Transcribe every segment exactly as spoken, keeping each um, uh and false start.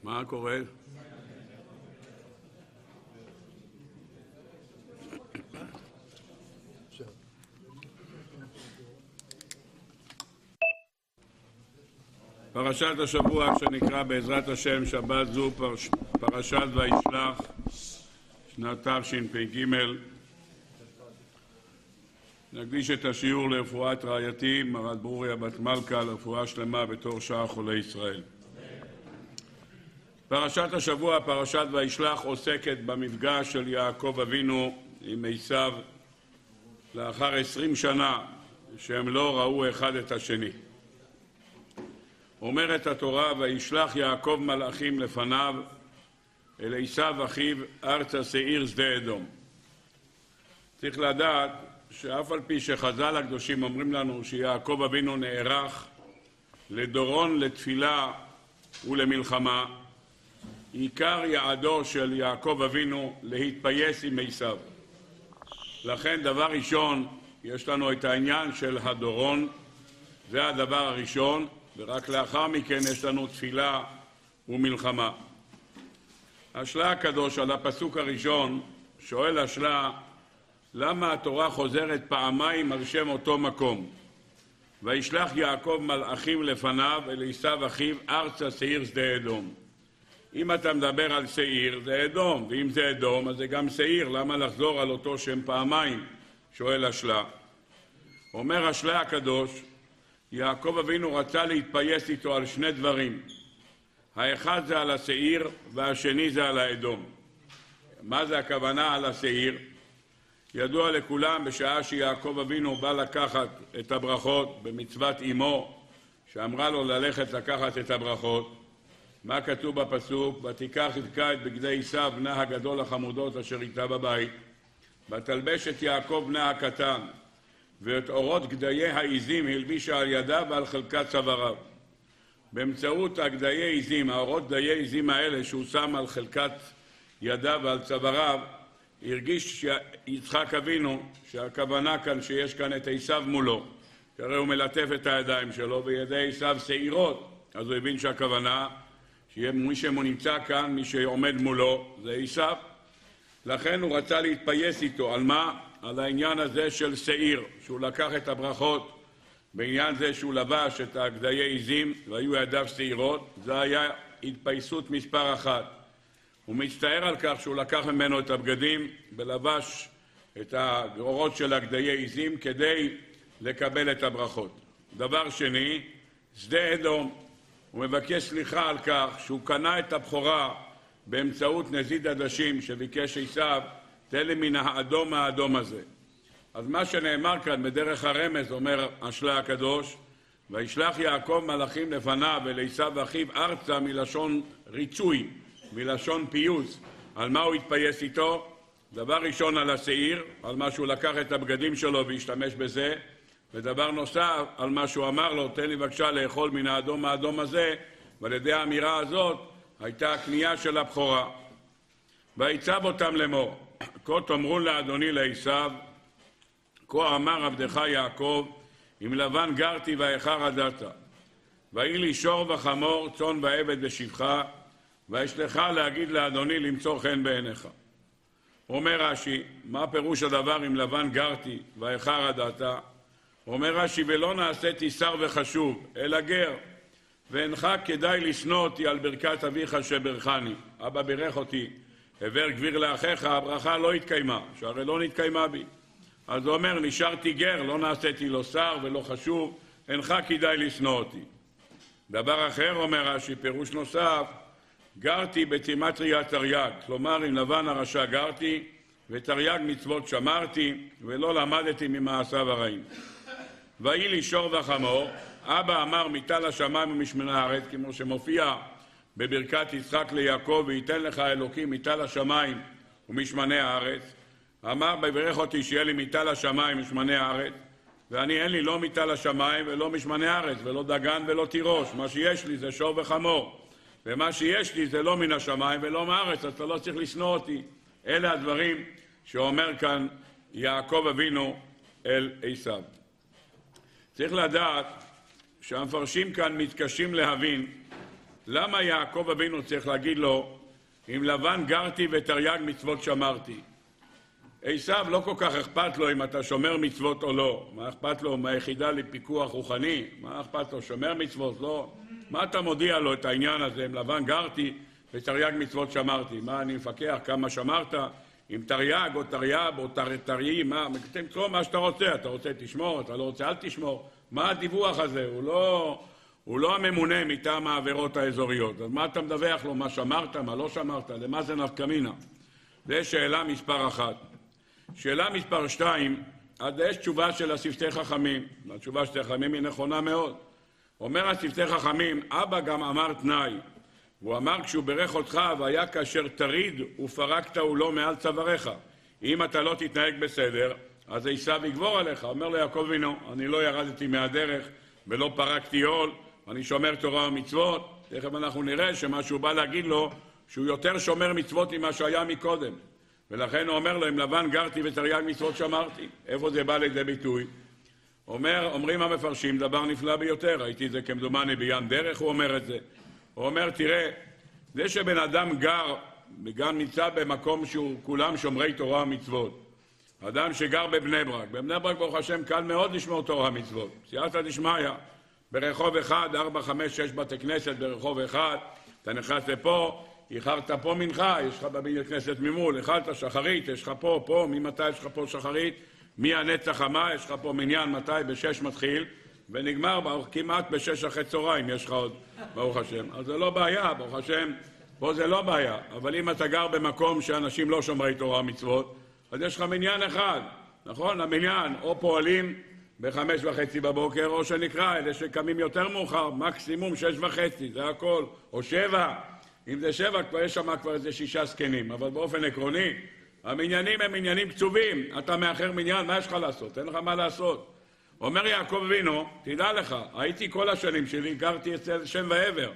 מה קורה? פרשת השבוע שנקרא בעזרת השם שבת זו פרש... פרשת וישלח שנת תשפ"ג. נקדיש את השיעור לרפואת רעייתי מרת ברוריה בת מלכה, לרפואה שלמה בתור שאר חולי ישראל. פרשת השבוע, פרשת וישלח, עוסקת במפגש של יעקב אבינו עם עשיו לאחר עשרים שנה שהם לא ראו אחד את השני. אומרת התורה, וישלח יעקב מלאכים לפניו אל עשיו אחיו ארצה שעיר שדה אדום. צריך לדעת שאף על פי שחז"ל הקדושים אומרים לנו שיעקב אבינו נערך לדורון, לתפילה ולמלחמה, עיקר יעדו של יעקב אבינו להתפייס עם עשיו. לכן דבר ראשון יש לנו את העניין של הדורון, זה הדבר הראשון, ורק לאחר מכן יש לנו תפילה ומלחמה. השלה הקדוש על הפסוק הראשון שואל השלה, למה התורה חוזרת פעמיים על שם אותו מקום? וישלח יעקב מלאכים לפניו אל עשיו אחיו ארצה שעיר שדה אדום. אם אתה מדבר על שעיר זה אדום, ואם זה אדום אז זה גם שעיר, למה לחזור על אותו שם פעמיים? שואל השלה. אומר השלה הקדוש, יעקב אבינו רצה להתפייס איתו על שני דברים. האחד זה על השעיר והשני זה על האדום. מה זה הכוונה על השעיר? ידוע לכולם בשעה שיעקב אבינו בא לקחת את הברכות במצוות אמו שאמרה לו ללכת לקחת את הברכות. מה כתוב בפסוק? ותיקח רבקה את בגדי עשיו בנה הגדול החמודות אשר איתה בבית, ותלבש את יעקב בנה הקטן, ואת אורות גדיי העיזים הלבישה על ידיו ועל חלקת צוואריו. באמצעות הגדיי עיזים, האורות גדיי עיזים האלה שהוא שם על חלקת ידיו ועל צוואריו, הרגיש יצחק אבינו שהכוונה כאן שיש כאן את עשיו מולו, שהרי הוא מלטף את הידיים שלו וידי עשיו שעירות, אז הוא הבין שהכוונה שמי שנמצא כאן, מי שעומד מולו זה עשיו. לכן הוא רצה להתפייס איתו. על מה? על העניין הזה של שעיר, שהוא לקח את הברכות בעניין זה שהוא לבש את הגדיי עיזים והיו ידיו שעירות. זה היה התפייסות מספר אחת. הוא מצטער על כך שהוא לקח ממנו את הבגדים ולבש את הגרורות של הגדיי עיזים כדי לקבל את הברכות. דבר שני, שדה אדום. הוא מבקש סליחה על כך שהוא קנה את הבכורה באמצעות נזיד עדשים שביקש עשיו, תן לי מן האדום האדום הזה. אז מה שנאמר כאן בדרך הרמז, אומר השלה הקדוש, וישלח יעקב מלאכים לפניו אל עשיו אחיו ארצה, מלשון ריצוי, מלשון פיוס. על מה הוא התפייס איתו? דבר ראשון על השעיר, על מה שהוא לקח את הבגדים שלו והשתמש בזה, ודבר נוסף על מה שהוא אמר לו, תן לי בבקשה לאכול מן האדום האדום הזה, ועל ידי האמירה הזאת הייתה הקנייה של הבכורה. ויצב אותם לאמור, כה תאמרו לאדוני לעשיו, כה אמר עבדך יעקב, עם לבן גרתי ואיכה רדתה, ויהי לי שור וחמור, צאן ועבד בשבחה, וישלך להגיד לאדוני למצוא חן בעיניך. אומר רש"י, מה פירוש הדבר עם לבן גרתי ואיכה רדתה? אומר רש"י, ולא נעשיתי שר וחשוב, אלא גר, ואינך כדאי לשנוא אותי על ברכת אביך שברכני. אבא בירך אותי, עבר גביר לאחיך, הברכה לא התקיימה, שהרי לא נתקיימה בי. אז הוא אומר, נשארתי גר, לא נעשיתי לו שר ולא חשוב, אינך כדאי לשנוא אותי. דבר אחר, אומר רש"י, פירוש נוסף, גרתי בטימטריה תרי"ג, כלומר עם לבן הרשע גרתי, ותרי"ג מצוות שמרתי, ולא למדתי ממעשיו הרעים. ויהי לי שור וחמור, אבא אמר מיטה לשמיים ומשמני הארץ, כמו שמופיע בברכת יצחק ליעקב, וייתן לך אלוקים מיטה לשמיים ומשמני הארץ. אמר בברך אותי שיהיה לי מיטה לשמיים ומשמני הארץ, ואני אין לי לא מיטה לשמיים ולא משמני הארץ, ולא דגן ולא תירוש. מה שיש לי זה שור וחמור, ומה שיש לי זה לא מן השמיים ולא מהארץ, אז אתה לא צריך לשנוא אותי. אלה הדברים שאומר כאן יעקב אבינו אל עשיו. צריך לדעת שהמפרשים כאן מתקשים להבין למה יעקב אבינו צריך להגיד לו, עם לבן גרתי ותרי"ג מצוות שמרתי? עשיו לא כל כך אכפת לו אם אתה שומר מצוות או לא. מה אכפת לו מהיחידה לפיקוח רוחני? מה אכפת לו? שומר מצוות? לא. מה אתה מודיע לו את העניין הזה? עם לבן גרתי ותרי"ג מצוות שמרתי. מה אני מפקח כמה שמרת? עם תרי"ג או תרי"ב או תרי"י, מה? תמצוא מה שאתה רוצה. אתה רוצה תשמור, אתה לא רוצה אל תשמור. מה הדיווח הזה? הוא לא, הוא לא הממונה מטעם העבירות האזוריות. אז מה אתה מדווח לו? מה שמרת? מה לא שמרת? למה זה נפקא מינה? זה שאלה מספר אחת. שאלה מספר שתיים, אז יש תשובה של השפתי חכמים. התשובה של החכמים היא נכונה מאוד. אומר השפתי חכמים, אבא גם אמר תנאי. הוא אמר כשהוא ברך אותך והיה כאשר תריד ופרקת הוא לא מעל צוואריך. אם אתה לא תתנהג בסדר, אז עשיו יגבור עליך. אומר לו יעקב אבינו, אני לא ירדתי מהדרך ולא פרקתי עול, אני שומר תורה ומצוות. תכף אנחנו נראה שמה שהוא בא להגיד לו, שהוא יותר שומר מצוות ממה שהיה מקודם. ולכן הוא אומר לו, עם לבן גרתי ותרי"ג מצוות שמרתי. איפה זה בא לידי ביטוי? אומר, אומרים המפרשים, דבר נפלא ביותר. ראיתי את זה כמדומני בים דרך, הוא אומר את זה. הוא אומר, תראה, זה שבן אדם גר, וגם נמצא במקום שהוא כולם שומרי תורה ומצוות. אדם שגר בבני ברק. בבני ברק, ברוך השם, קל מאוד לשמור תורה ומצוות. סייעתא דשמיא, ברחוב אחד, ארבע, חמש, שש בתי כנסת ברחוב אחד, אתה נכנס לפה, איחרת פה מנחה, יש לך בבית כנסת ממול, אכלת שחרית, יש לך פה, פה, ממתי יש לך פה שחרית, מי הנצח המה, יש לך פה מניין, מתי בשש מתחיל, ונגמר כמעט בשש אחרי צהריים, יש לך עוד, ברוך השם. אז זה לא בעיה, ברוך השם, פה זה לא בעיה, אבל אם אתה גר במקום שאנשים לא שומרי תורה ומצוות, אז יש לך מניין אחד, נכון? המניין, או פועלים בחמש וחצי בבוקר, או שנקרא, אלה שקמים יותר מאוחר, מקסימום שש וחצי, זה הכל, או שבע, אם זה שבע, כבר יש שם כבר איזה שישה סקנים, אבל באופן עקרוני, המניינים הם עניינים קצובים. אתה מאחר מניין, מה יש לך לעשות? אין לך מה לעשות. אומר יעקב אבינו, תדע לך, הייתי כל השנים שלי, גרתי אצל שם ועבר.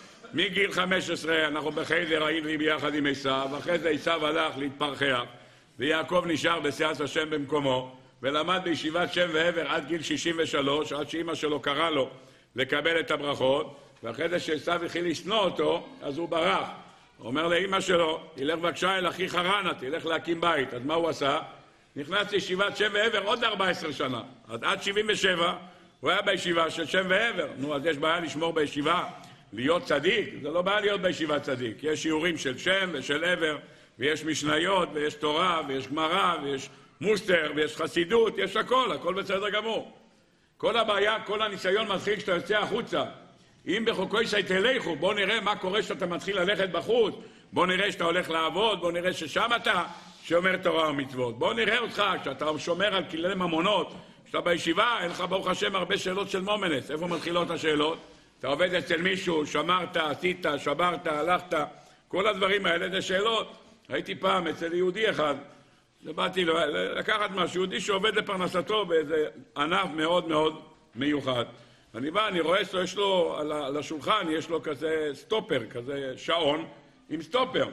מגיל חמש עשרה אנחנו בחדר היינו ביחד עם עשיו, ואחרי זה עשיו הלך להתפרחח, ויעקב נשאר בסיעת השם במקומו, ולמד בישיבת שם ועבר עד גיל שישים ושלוש, עד שאמא שלו קרא לו לקבל את הברכות, ואחרי זה שעשיו התחיל לשנוא אותו, אז הוא ברח. הוא אומר לאמא שלו, תלך בבקשה אל אחי חרנה, תלך להקים בית. אז מה הוא עשה? נכנס לישיבת שם ועבר עוד ארבע עשרה שנה. אז עד שבעים ושבע הוא היה בישיבה של שם ועבר. נו, אז יש בעיה לשמור בישיבה, להיות צדיק? זה לא בעיה להיות בישיבה צדיק. יש שיעורים של שם ושל עבר, ויש משניות, ויש תורה, ויש גמרא, ויש מוסטר, ויש חסידות, יש הכל, הכל בסדר גמור. כל הבעיה, כל הניסיון מתחיל כשאתה יוצא החוצה. אם בחוקוי שתלכו, בוא נראה מה קורה שאתה מתחיל ללכת בחוץ, בוא נראה שאתה הולך לעבוד, בוא נראה ששם אתה שומר תורה ומצוות. בוא נראה אותך שאתה שומר על כללי ממונות, שאתה בישיבה, אין לך ברוך השם הרבה שאלות של מומנס. איפה מתחילות השאלות? אתה עובד אצל מישהו, שמרת, עשית, שברת, הלכת, כל הדברים האלה זה שאלות. הייתי פעם אצל יהודי אחד, באתי לקחת משהו, יהודי שעובד לפרנסתו באיזה ענף מאוד מאוד מיוחד. אני בא, אני רואה שיש לו, על השולחן יש לו כזה סטופר, כזה שעון עם סטופר.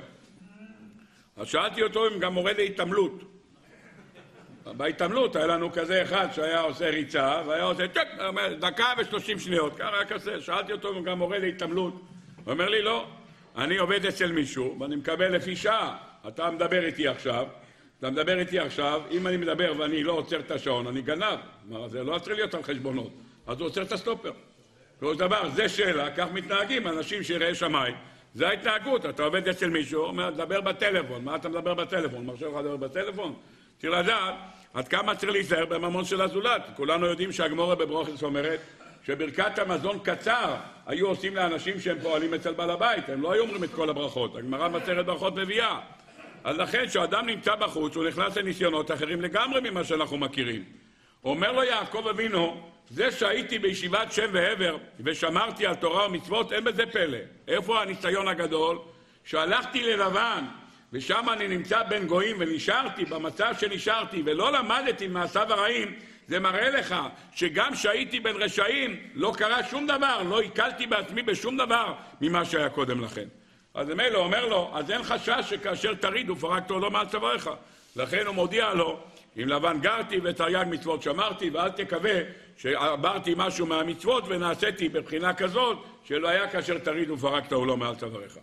אז שאלתי אותו אם גם מורה להתעמלות. בהתעמלות היה לנו כזה אחד שהיה עושה ריצה, והיה עושה דקה ושלושים שניות, ככה כזה. שאלתי אותו אם גם מורה להתעמלות. הוא אומר לי, לא, אני עובד אצל מישהו, ואני מקבל לפי שעה. אתה מדבר איתי עכשיו, אתה מדבר איתי עכשיו, אם אני מדבר ואני לא עוצר את השעון, אני גנב. זה לא צריך להיות על חשבונות. אז הוא עוצר את הסטופר. כל דבר, זה שאלה, כך מתנהגים אנשים שיראי שמיים. זה ההתנהגות, אתה עובד אצל מישהו, אומר, דבר בטלפון. מה אתה מדבר בטלפון? מרשה לך לדבר בטלפון? צריך לדעת, עד כמה צריך להיזהר בממון של הזולת. כולנו יודעים שהגמורה בברוכס אומרת, שברכת המזון קצר היו עושים לאנשים שהם פועלים אצל בעל הבית. הם לא היו אומרים את כל הברכות. הגמרא במסכת ברכות מביאה. אז לכן, כשאדם נמצא בחוץ, הוא נכנס לניסיונות אחרים לגמרי ממה שאנחנו מכירים. אומר לו יעקב אבינו, זה שהייתי בישיבת שם ועבר ושמרתי על תורה ומצוות, אין בזה פלא. איפה הניסיון הגדול? שהלכתי ללבן ושם אני נמצא בין גויים ונשארתי במצב שנשארתי ולא למדתי מעשיו הרעים, זה מראה לך שגם שהייתי בין רשעים לא קרה שום דבר, לא הקלתי בעצמי בשום דבר ממה שהיה קודם לכן. אז מילא אומר לו, אז אין חשש שכאשר תריד ופרקת לו מעל צוואריך. לכן הוא מודיע לו, עם לבן גרתי ותרי"ג מצוות שמרתי, ואל תקווה שעברתי משהו מהמצוות ונעשיתי בבחינה כזאת שלא היה כאשר תריד ופרקת או לא מעל צוואריך.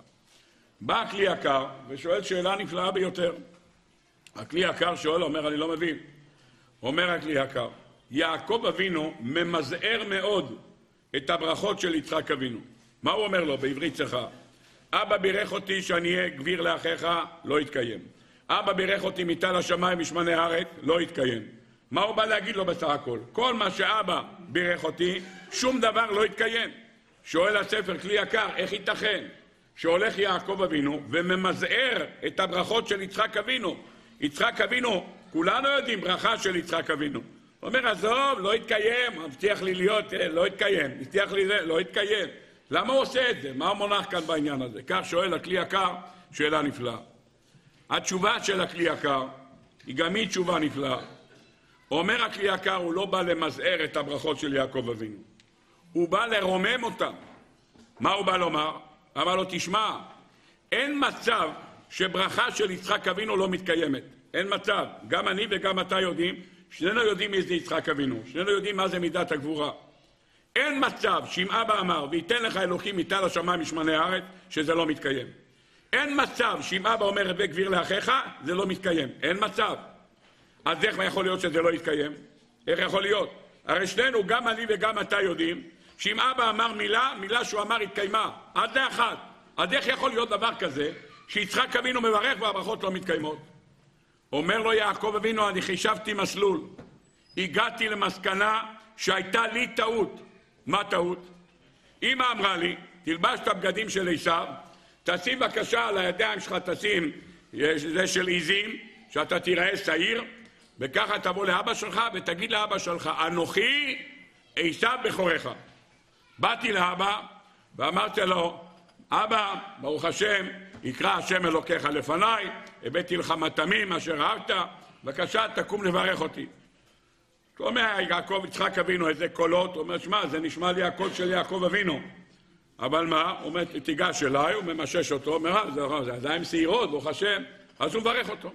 בא הכלי יקר ושואל שאלה נפלאה ביותר. הכלי יקר שואל, אומר, אני לא מבין. אומר הכלי יקר, יעקב אבינו ממזער מאוד את הברכות של יצחק אבינו. מה הוא אומר לו בעברית צחה? אבא בירך אותי שאני אהיה גביר לאחיך, לא יתקיים. אבא בירך אותי מטל השמיים משמני הארץ, לא יתקיים. מה הוא בא להגיד לו בסך הכל? כל מה שאבא בירך אותי, שום דבר לא יתקיים. שואל הספר כלי יקר, איך ייתכן שהולך יעקב אבינו וממזער את הברכות של יצחק אבינו? יצחק אבינו, כולנו יודעים ברכה של יצחק אבינו. הוא אומר, עזוב, לא יתקיים, מבטיח לי להיות, לא יתקיים, מבטיח לי זה, לא יתקיים. למה הוא עושה את זה? מה הוא מונח כאן בעניין הזה? כך שואל הכלי יקר, שאלה נפלאה. התשובה של הכלי יקר היא גם היא תשובה נפלאה. אומר הכלי יקר, הוא לא בא למזער את הברכות של יעקב אבינו. הוא בא לרומם אותם. מה הוא בא לומר? אמר לו, תשמע, אין מצב שברכה של יצחק אבינו לא מתקיימת. אין מצב. גם אני וגם אתה יודעים, שנינו יודעים מי זה יצחק אבינו. שנינו יודעים מה זה מידת הגבורה. אין מצב שאם אבא אמר, וייתן לך אלוקים מטל השמיים משמני הארץ, שזה לא מתקיים. אין מצב שאם אבא אומר רבה גביר לאחיך, זה לא מתקיים. אין מצב. אז איך יכול להיות שזה לא יתקיים? איך יכול להיות? הרי שנינו, גם אני וגם אתה יודעים, שאם אבא אמר מילה, מילה שהוא אמר התקיימה. עד לאחת. אז איך יכול להיות דבר כזה, שיצחק אבינו מברך והברכות לא מתקיימות? אומר לו יעקב אבינו, אני חישבתי מסלול. הגעתי למסקנה שהייתה לי טעות. מה טעות? אמא אמרה לי, תלבש את הבגדים של עשיו, תשים בבקשה על הידיים שלך, תשים, זה של עיזים, שאתה תיראה שעיר, וככה תבוא לאבא שלך ותגיד לאבא שלך, אנוכי עשיו בכורך. באתי לאבא ואמרתי לו, אבא, ברוך השם, יקרא השם אלוקיך לפניי, הבאתי לך מטעמים אשר אהבת, בבקשה תקום לברך אותי. הוא אומר, יעקב יצחק אבינו, איזה קולות? הוא אומר, שמע, זה נשמע לי הקול של יעקב אבינו. אבל מה? הוא אומר, תיגש אליי, הוא ממשש אותו, הוא אומר, זה, זה עדיין שעירות, ברוך השם, אז הוא מברך אותו.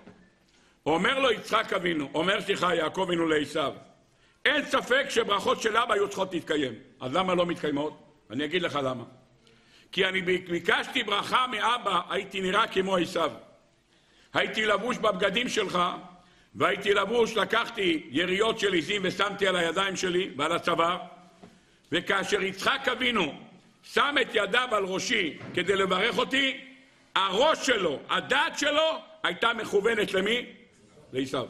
אומר לו יצחק אבינו, אומר סליחה, יעקב אבינו לעשיו, אין ספק שברכות של אבא היו צריכות להתקיים. אז למה לא מתקיימות? אני אגיד לך למה. כי אני ביקשתי ברכה מאבא, הייתי נראה כמו עשיו. הייתי לבוש בבגדים שלך, והייתי לבוש, לקחתי יריות של עיזים ושמתי על הידיים שלי ועל הצוואר, וכאשר יצחק אבינו שם את ידיו על ראשי כדי לברך אותי, הראש שלו, הדעת שלו, הייתה מכוונת למי? לעשיו.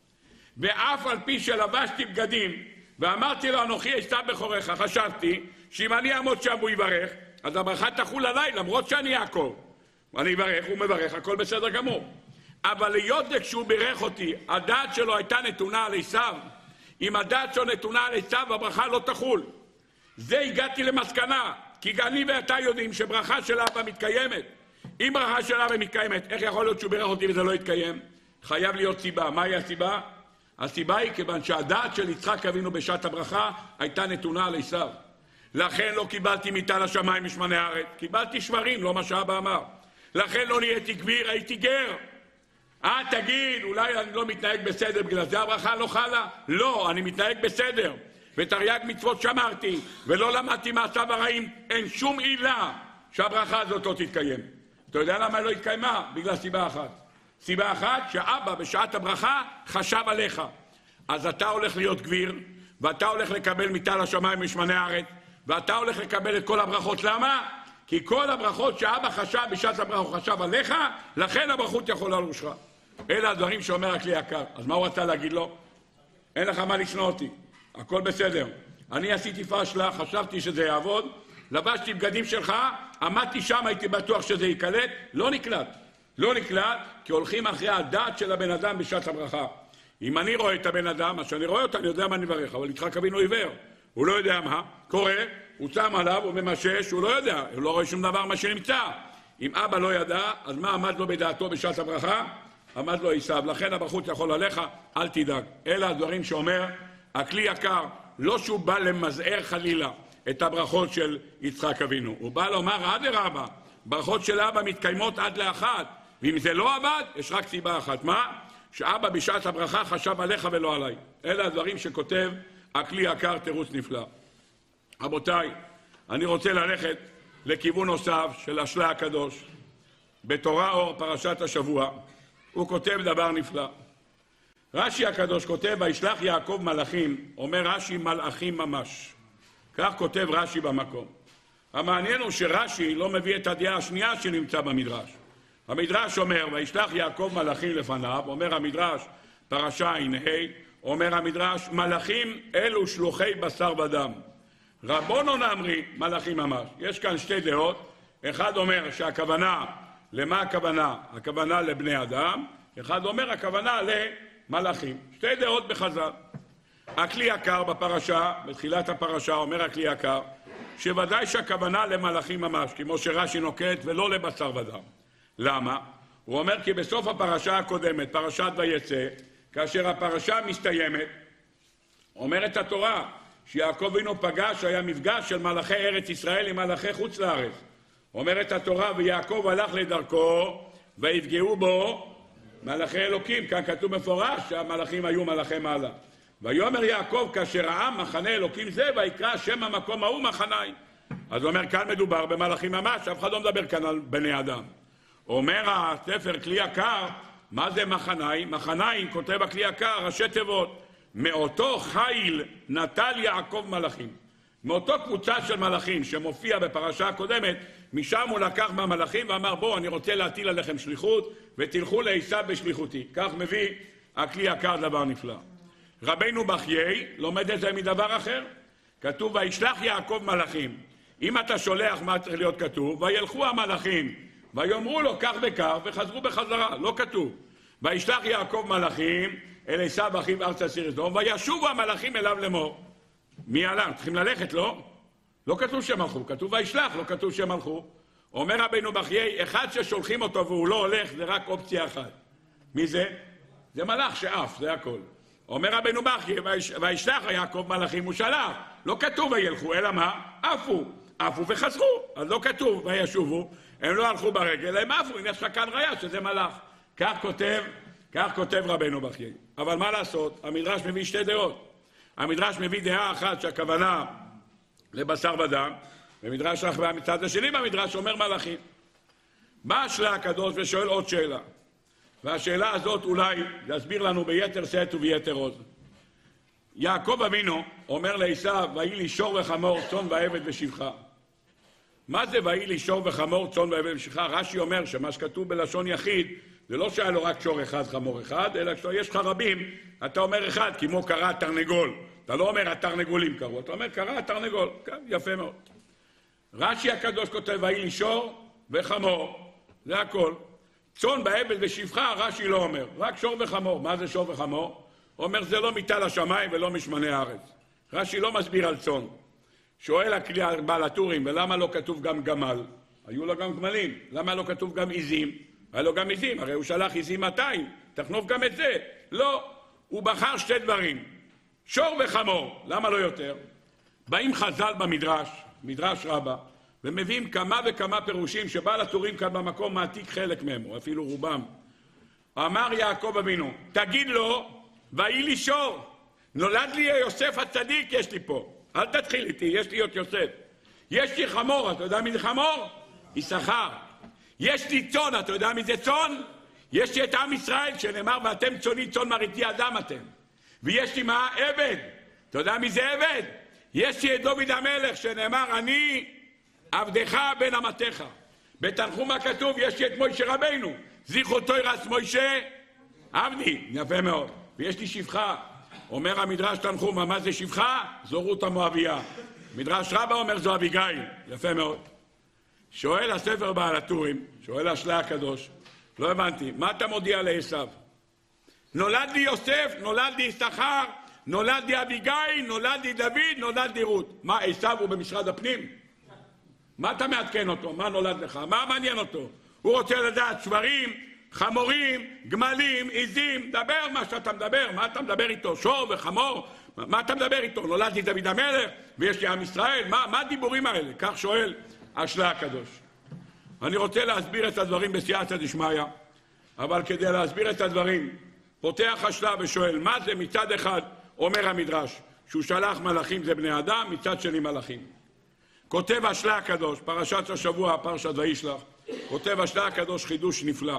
ואף על פי שלבשתי בגדים ואמרתי לו אנוכי עשיו בכורך, חשבתי שאם אני אעמוד שם הוא יברך, אז הברכה תחול עליי, למרות שאני יעקב. אני אברך, הוא מברך, הכל בסדר גמור. אבל להיות כשהוא בירך אותי, הדעת שלו הייתה נתונה על עשיו. אם הדעת שלו נתונה על עשיו, הברכה לא תחול. זה הגעתי למסקנה, כי אני ואתה יודעים שברכה של אבא מתקיימת. אם ברכה של אבא מתקיימת, איך יכול להיות שהוא בירך אותי וזה לא יתקיים? חייב להיות סיבה. מהי הסיבה? הסיבה היא כיוון שהדעת של יצחק אבינו בשעת הברכה הייתה נתונה על עשיו. לכן לא קיבלתי מטל השמיים משמני הארץ. קיבלתי שברים, לא מה שאבא אמר. לכן לא נהייתי גביר, הייתי גר. אה, תגיד, אולי אני לא מתנהג בסדר, בגלל זה הברכה לא חלה? לא, אני מתנהג בסדר. ותרי"ג מצוות שמרתי, ולא למדתי מעשיו הרעים, אין שום עילה שהברכה הזאת לא תתקיים. אתה יודע למה לא התקיימה? בגלל סיבה אחת. סיבה אחת, שאבא בשעת הברכה חשב עליך. אז אתה הולך להיות גביר, ואתה הולך לקבל מטל השמיים משמני הארץ, ואתה הולך לקבל את כל הברכות. למה? כי כל הברכות שאבא חשב בשעת הברכה הוא חשב עליך, לכן הברכות יכולה לראשך. אלה הדברים שאומר הכלי יקר. אז מה הוא רצה להגיד לו? אין לך מה לשנוא אותי, הכל בסדר. אני עשיתי פשלה, חשבתי שזה יעבוד, לבשתי בגדים שלך, עמדתי שם, הייתי בטוח שזה יקלט, לא נקלט. לא נקלט, כי הולכים אחרי הדעת של הבן אדם בשעת הברכה. אם אני רואה את הבן אדם, אז שאני רואה אותה, אני יודע מה נברך, אבל יצחק אבינו עיוור. הוא לא יודע מה, קורא, הוא שם עליו, הוא ממשש, הוא לא יודע, הוא לא רואה שום דבר מה שנמצא. אם אבא לא ידע, אז מה עמד לו בדעתו בשעת הברכה? עמד לו עשיו, לכן הברכות יכול עליך, אל תדאג. אלה הדברים שאומר הכלי יקר, לא שהוא בא למזער חלילה את הברכות של יצחק אבינו, הוא בא לומר אדרבה, ברכות של אבא מתקיימות עד לאחת, ואם זה לא עבד, יש רק סיבה אחת, מה? שאבא בשעת הברכה חשב עליך ולא עליי. אלה הדברים שכותב הכלי יקר, תירוץ נפלא. רבותיי, אני רוצה ללכת לכיוון נוסף של השלה הקדוש. בתורה אור פרשת השבוע הוא כותב דבר נפלא. רש"י הקדוש כותב, וישלח יעקב מלאכים, אומר רש"י מלאכים ממש. כך כותב רש"י במקום. המעניין הוא שרש"י לא מביא את הדעה השנייה שנמצא במדרש. המדרש אומר, וישלח יעקב מלאכים לפניו, אומר המדרש, פרשה ע"ה, אומר המדרש, מלאכים אלו שלוחי בשר ודם. רבונון אמרי, מלאכים ממש. יש כאן שתי דעות, אחד אומר שהכוונה, למה הכוונה? הכוונה לבני אדם, אחד אומר הכוונה למלאכים. שתי דעות בחז"ל. הכלי יקר בפרשה, בתחילת הפרשה אומר הכלי יקר, שוודאי שהכוונה למלאכים ממש, כמו שרש"י נוקט, ולא לבשר ודם. למה? הוא אומר כי בסוף הפרשה הקודמת, פרשת ויצא, כאשר הפרשה מסתיימת, אומרת התורה שיעקב אבינו פגש, היה מפגש של מלאכי ארץ ישראל עם מלאכי חוץ לארץ. אומרת התורה, ויעקב הלך לדרכו ויפגעו בו מלאכי אלוקים. כאן כתוב מפורש שהמלאכים היו מלאכי מעלה. ויאמר יעקב כאשר ראה מחנה אלוקים זה, ויקרא שם המקום ההוא מחניים. אז הוא אומר, כאן מדובר במלאכים ממש, אף אחד לא מדבר כאן על בני אדם. אומר הספר כלי יקר, מה זה מחניים? מחניים, כותב הכלי יקר, ראשי תיבות, מאותו חיל נטל יעקב מלאכים. מאותו קבוצה של מלאכים שמופיע בפרשה הקודמת, משם הוא לקח מהמלאכים ואמר, בוא, אני רוצה להטיל עליכם שליחות, ותלכו לעשיו בשליחותי. כך מביא הכלי יקר דבר נפלא. רבינו בחיי לומד את זה מדבר אחר. כתוב, וישלח יעקב מלאכים. אם אתה שולח, מה צריך להיות כתוב? וילכו המלאכים, ויאמרו לו כך וכך, וחזרו בחזרה. לא כתוב. וישלח יעקב מלאכים אל עשיו אחיו ארצה סיר סדום, וישובו המלאכים אליו לאמור. מי עלה? צריכים ללכת, לא? לא כתוב שהם הלכו, כתוב וישלח, לא כתוב שהם הלכו. אומר רבינו בחיי, אחד ששולחים אותו והוא לא הולך, זה רק אופציה אחת. מי זה? זה מלאך שאף, זה הכל. אומר רבינו בחיי, וישלח יעקב מלאכים, הוא שלח. לא כתוב וילכו, אלא מה? עפו. עפו וחזרו. אז לא כתוב וישובו, הם לא הלכו ברגל, הם עפו, הנה יש לך כאן ראיה שזה מלאך. כך כותב, כך כותב רבינו בחיי. אבל מה לעשות? המדרש מביא שתי דעות. המדרש מביא דעה אחת שהכוונה לבשר ודם, ומדרש אחר מצד השני במדרש אומר מלאכים. בא השלה הקדוש ושואל עוד שאלה. והשאלה הזאת אולי יסביר לנו ביתר שאת וביתר עוז. יעקב אבינו אומר לעשיו, ויהי לי שור וחמור, צאן ועבד ושפחה. מה זה ויהי לי שור וחמור, צאן ועבד ושפחה? רש"י אומר שמה שכתוב בלשון יחיד, זה לא שהיה לו רק שור אחד, חמור אחד, אלא כשיש לך רבים, אתה אומר אחד, כמו קרא תרנגול. אתה לא אומר התרנגולים קראו, אתה אומר קרא תרנגול. כן, יפה מאוד. רש"י הקדוש כותב, ויהי לי שור וחמור, זה הכל. צאן בעבד ושפחה, רש"י לא אומר, רק שור וחמור. מה זה שור וחמור? הוא אומר, זה לא מיטה לשמיים ולא משמני הארץ. רש"י לא מסביר על צאן. שואל הכלי בעל הטורים, ולמה לא כתוב גם גמל? היו לו גם גמלים. למה לא כתוב גם עיזים? היה לו גם עיזים, הרי הוא שלח עיזים מאתיים, תחנוף גם את זה. לא, הוא בחר שתי דברים, שור וחמור. למה לא יותר? באים חז"ל במדרש, מדרש רבה, ומביאים כמה וכמה פירושים שבעל הטורים כאן במקום מעתיק חלק מהם, או אפילו רובם. אמר יעקב אבינו, תגיד לו, ויהי לי שור, נולד לי יוסף הצדיק, יש לי פה. אל תתחיל איתי, יש לי את יוסף. יש לי חמור, אתה יודע מי זה חמור? יששכר. יש לי צאן, אתה יודע מי זה צאן? יש לי את עם ישראל שנאמר, ואתם צאני צאן מרעיתי אדם אתם. ויש לי מה? עבד. אתה יודע מי זה עבד? יש לי את דוד המלך שנאמר, אני עבדך בן אמתך. בתנחום הכתוב, יש לי את מוישה רבינו. זכרו תוירס מוישה עבדי. יפה מאוד. ויש לי שפחה. אומר המדרש תנחום, מה זה שפחה? זו רות המואביה. מדרש רבה אומר זו אביגיל. יפה מאוד. שואל הספר בעל הטורים, שואל השלה הקדוש, לא הבנתי, מה אתה מודיע לעשיו? נולד לי יוסף, נולד לי יששכר, נולד לי אביגיל, נולד לי דוד, נולד לי רות. מה, עשיו הוא במשרד הפנים? מה אתה מעדכן אותו? מה נולד לך? מה מעניין אותו? הוא רוצה לדעת שברים, חמורים, גמלים, עיזים, דבר מה שאתה מדבר, מה אתה מדבר איתו? שור וחמור, מה אתה מדבר איתו? נולד לי דוד המלך ויש לי עם ישראל, מה, מה הדיבורים האלה? כך שואל השלה הקדוש. אני רוצה להסביר את הדברים בסייעתא דשמיא, אבל כדי להסביר את הדברים, פותח השלה ושואל, מה זה? מצד אחד אומר המדרש, שהוא שלח מלאכים זה בני אדם, מצד שני מלאכים. כותב השלה הקדוש, פרשת השבוע, פרשת וישלח, כותב השלה הקדוש חידוש נפלא.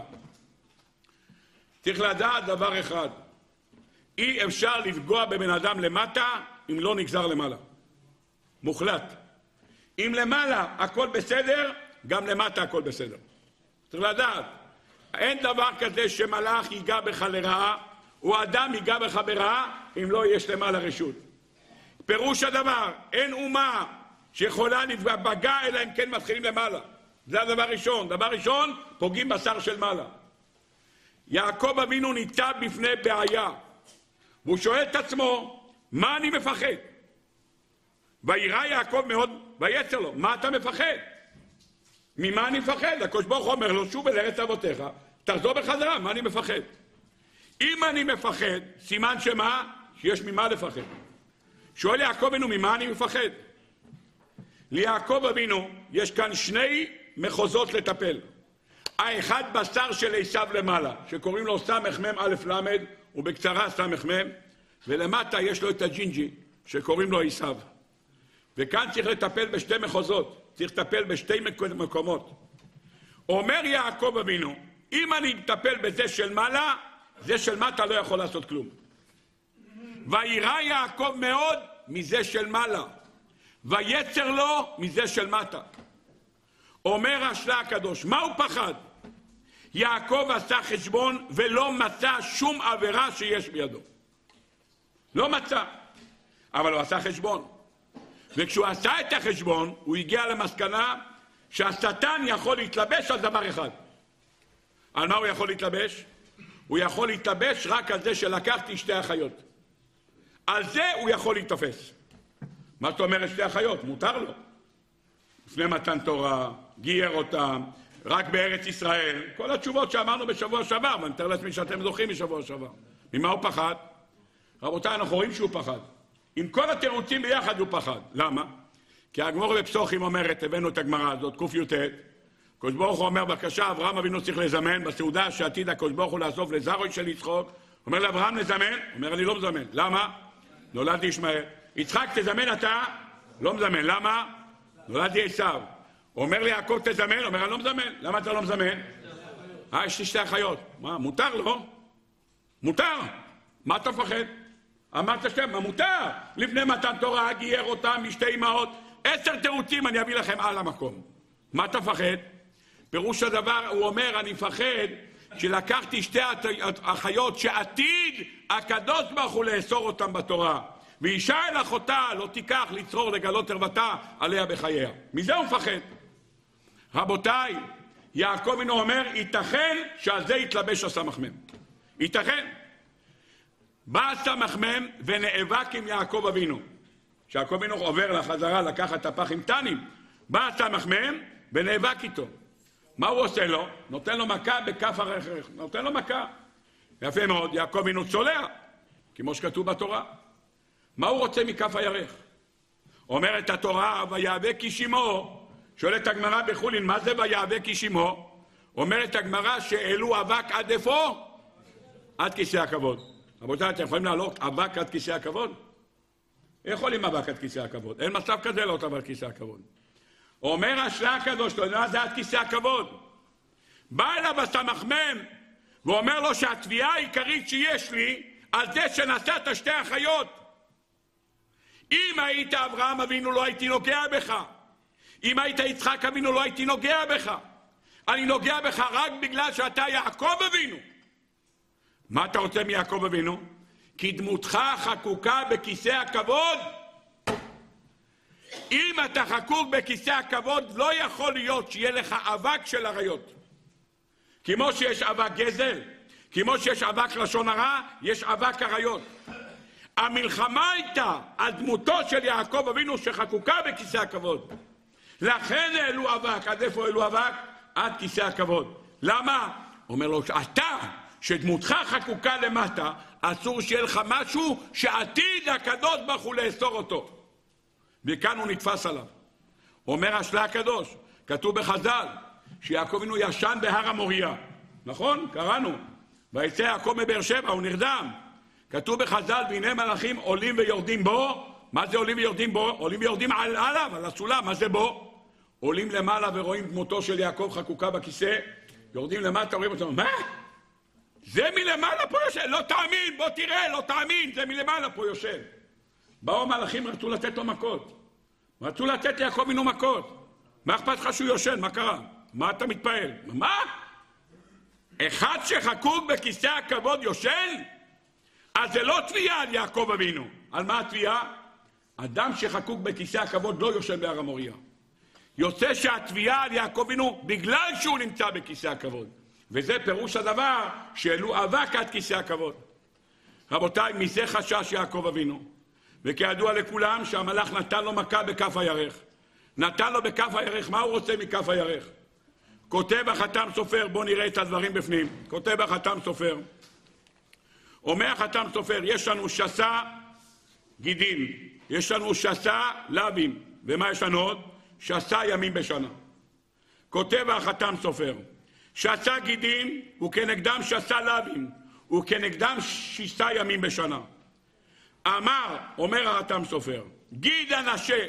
צריך לדעת דבר אחד, אי אפשר לפגוע בבן אדם למטה אם לא נגזר למעלה. מוחלט. אם למעלה הכל בסדר, גם למטה הכל בסדר. צריך לדעת, אין דבר כזה שמלאך ייגע בך לרעה, או אדם ייגע בך ברעה, אם לא יש למעלה רשות. פירוש הדבר, אין אומה שיכולה לפגע אלא אם כן מתחילים למעלה. זה הדבר ראשון. דבר ראשון, פוגעים בשר של מעלה. יעקב אבינו ניצב בפני בעיה, והוא שואל את עצמו, מה אני מפחד? וירא יעקב מאוד, ויצר לו, מה אתה מפחד? ממה אני מפחד? הקדוש ברוך הוא אומר לו, שוב אל ארץ אבותיך, תחזור בחזרה, מה אני מפחד? אם אני מפחד, סימן שמה? שיש ממה לפחד. שואל יעקב אבינו, ממה אני מפחד? ליעקב אבינו יש כאן שני מחוזות לטפל. האחד בשר של עשיו למעלה, שקוראים לו סמך מם א' למד, ובקצרה סמך מם, ולמטה יש לו את הג'ינג'י, שקוראים לו עשיו. וכאן צריך לטפל בשתי מחוזות, צריך לטפל בשתי מקומות. אומר יעקב אבינו, אם אני מטפל בזה של מעלה, זה של מטה לא יכול לעשות כלום. וירא יעקב מאוד מזה של מעלה, ויצר לו מזה של מטה. אומר השלה הקדוש, מה הוא פחד? יעקב עשה חשבון ולא מצא שום עבירה שיש בידו. לא מצא, אבל הוא עשה חשבון. וכשהוא עשה את החשבון, הוא הגיע למסקנה שהשטן יכול להתלבש על דבר אחד. על מה הוא יכול להתלבש? הוא יכול להתלבש רק על זה שלקחתי שתי אחיות. על זה הוא יכול להתאפס. מה זאת אומרת שתי אחיות? מותר לו. לפני מתן תורה, גייר אותם, רק בארץ ישראל. כל התשובות שאמרנו בשבוע שעבר, ואני מתאר לעצמי שאתם זוכרים משבוע שעבר. ממה הוא פחד? רבותיי, אנחנו רואים שהוא פחד. עם כל התירוצים ביחד הוא פחד. למה? כי הגמור בפסוחים אומרת, הבאנו את הגמרא הזאת, ק"ט, הקדוש ברוך הוא אומר, בבקשה, אברהם אבינו צריך לזמן, בסעודה שעתיד הקדוש ברוך הוא לאסוף לזרעו של יצחק, אומר לאברהם לזמן, אומר אני לא מזמן. למה? נולד ישמעאל. יצחק תזמן אתה? לא מזמן. למה? נולד עשיו. אומר לי יעקב תזמן, אומר אני לא מזמן. למה אתה לא מזמן? אה, יש לי שתי אחיות. מה, מותר לא? מותר. מה אתה מפחד? אמרת שתם, מה מותר? לפני מתן תורה גייר אותם משתי אמהות. עשר תירוצים אני אביא לכם על המקום. מה אתה מפחד? פירוש הדבר, הוא אומר, אני מפחד שלקחתי שתי אחיות שעתיד הקדוש ברוך הוא לאסור אותם בתורה. ואישה אל אחותה לא תיקח לצרור לגלות ערוותה עליה בחייה. מזה הוא מפחד. רבותיי, יעקב אבינו אומר, ייתכן שעל זה יתלבש הסמך מם. ייתכן. בא הסמך מם ונאבק עם יעקב אבינו. כשיעקב אבינו עובר לחזרה לקחת הפח עם טנים, בא הסמך מם ונאבק איתו. מה הוא עושה לו? נותן לו מכה בכף הרכך. נותן לו מכה. יפה מאוד, יעקב אבינו צולע, כמו שכתוב בתורה. מה הוא רוצה מכף הירך? אומרת התורה, ויאבק איש עמו. שואלת הגמרא בחולין, מה זה ויאבק איש עמו? אומרת הגמרא שהעלו אבק עד איפה? עד כיסא הכבוד. רבותיי, אתם יכולים לעלות אבק עד כיסא הכבוד? איך עולים אבק עד כיסא הכבוד? אין מצב כזה לעלות אבק עד כיסא הכבוד. אומר השלה הקדוש, לא יודע, זה עד כיסא הכבוד. בא אליו הסמך מם, ואומר לו שהתביעה העיקרית שיש לי, על זה שנשאת שתי אחיות. אם היית אברהם אבינו לא הייתי נוגע בך. אם היית יצחק אבינו לא הייתי נוגע בך. אני נוגע בך רק בגלל שאתה יעקב אבינו. מה אתה רוצה מיעקב אבינו? כי דמותך חקוקה בכיסא הכבוד. אם אתה חקוק בכיסא הכבוד, לא יכול להיות שיהיה לך אבק של עריות. כמו שיש אבק גזל, כמו שיש אבק לשון הרע, יש אבק עריות. המלחמה הייתה על דמותו של יעקב אבינו שחקוקה בכיסא הכבוד. לכן העלו אבק. עד איפה העלו אבק? עד כיסא הכבוד. למה? אומר לו, אתה, שדמותך חקוקה למטה, אסור שיהיה לך משהו שעתיד הקדוש ברוך הוא לאסור אותו. וכאן הוא נתפס עליו. אומר השלה הקדוש, כתוב בחז"ל, שיעקב אבינו ישן בהר המוריה. נכון? קראנו. ויצא יעקב מבאר שבע, הוא נרדם. כתוב בחז"ל, והנה מלאכים עולים ויורדים בו. מה זה עולים ויורדים בו? עולים ויורדים על, עליו, על הסולם, מה זה בו? עולים למעלה ורואים דמותו של יעקב חקוקה בכיסא, יורדים למטה, רואים אותו, מה? זה מלמעלה פה יושב, לא תאמין, בוא תראה, לא תאמין, זה מלמעלה פה יושב. באו המלאכים, רצו לתת לו מכות. רצו לתת ליעקב אבינו מכות. מה אכפת לך שהוא יושן? מה קרה? מה אתה מתפעל? מה? אחד שחקוק בכיסא הכבוד יושן? אז זה לא תביעה על יעקב אבינו. על מה התביעה? אדם שחקוק בכיסא הכבוד לא יושן בהר המוריה. יוצא שהתביעה על יעקב אבינו בגלל שהוא נמצא בכיסא הכבוד. וזה פירוש הדבר שאלו אבק עד כיסא הכבוד. רבותיי, מזה חשש יעקב אבינו. וכידוע לכולם שהמלאך נתן לו מכה בכף הירך. נתן לו בכף הירך, מה הוא רוצה מכף הירך? כותב החתם סופר, בוא נראה את הדברים בפנים. כותב החתם סופר. אומר החתם סופר, יש לנו שסה גידים, יש לנו שסה לבים, ומה יש לנו עוד? שסה ימים בשנה. כותב החתם סופר, שסה גידים וכנגדם שסה לבים, וכנגדם שישה ימים בשנה. אמר, אומר החתם סופר, גיד הנשה,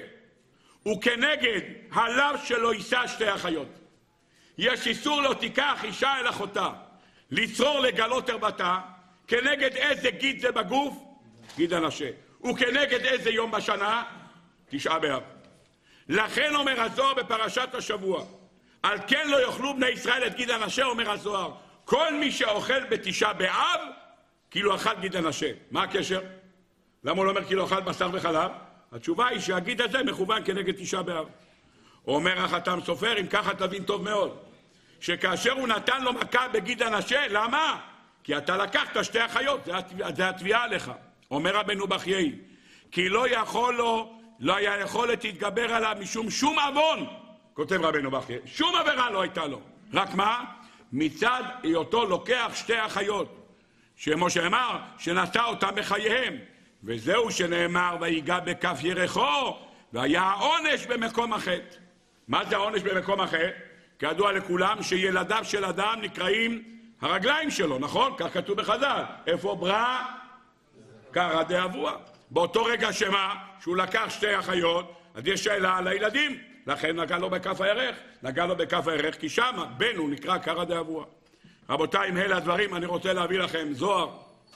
וכנגד הלב שלו יישא שתי החיות. יש איסור לא תיקח אישה אל אחותה, לצרור לגלות הרבתה, כנגד איזה גיד זה בגוף? גיד הנשה. וכנגד איזה יום בשנה? תשעה באב. לכן אומר הזוהר בפרשת השבוע, על כן לא יאכלו בני ישראל את גיד הנשה, אומר הזוהר, כל מי שאוכל בתשעה באב, כאילו אכל גיד הנשה. מה הקשר? למה הוא לא אומר כאילו אכל בשר וחלב? התשובה היא שהגיד הזה מכוון כנגד תשעה באב. אומר החתם סופר, אם ככה תבין טוב מאוד, שכאשר הוא נתן לו מכה בגיד הנשה, למה? כי אתה לקחת שתי החיות, זה, זה התביעה עליך. אומר רבנו בחיי, כי לא יכול לו, לא היה יכולת להתגבר עליו משום שום עוון, כותב רבנו בחיי, שום עבירה לא הייתה לו. רק מה? מצד היותו לוקח שתי החיות, שמשה אמר, שנשא אותם בחייהם. וזהו שנאמר, ויגע בכף ירחו, והיה העונש במקום החטא. מה זה העונש במקום החטא? כידוע לכולם שילדיו של אדם נקראים הרגליים שלו, נכון? כך כתוב בחז"ל. איפה ברא? קרא דאבוה. באותו רגע שמה? שהוא לקח שתי אחיות, אז יש שאלה על הילדים. לכן נגע לו בכף הירך. נגע לו בכף הירך, כי שמה בן הוא נקרא קרא דאבוה. רבותיי, עם אלה הדברים אני רוצה להביא לכם זוהר.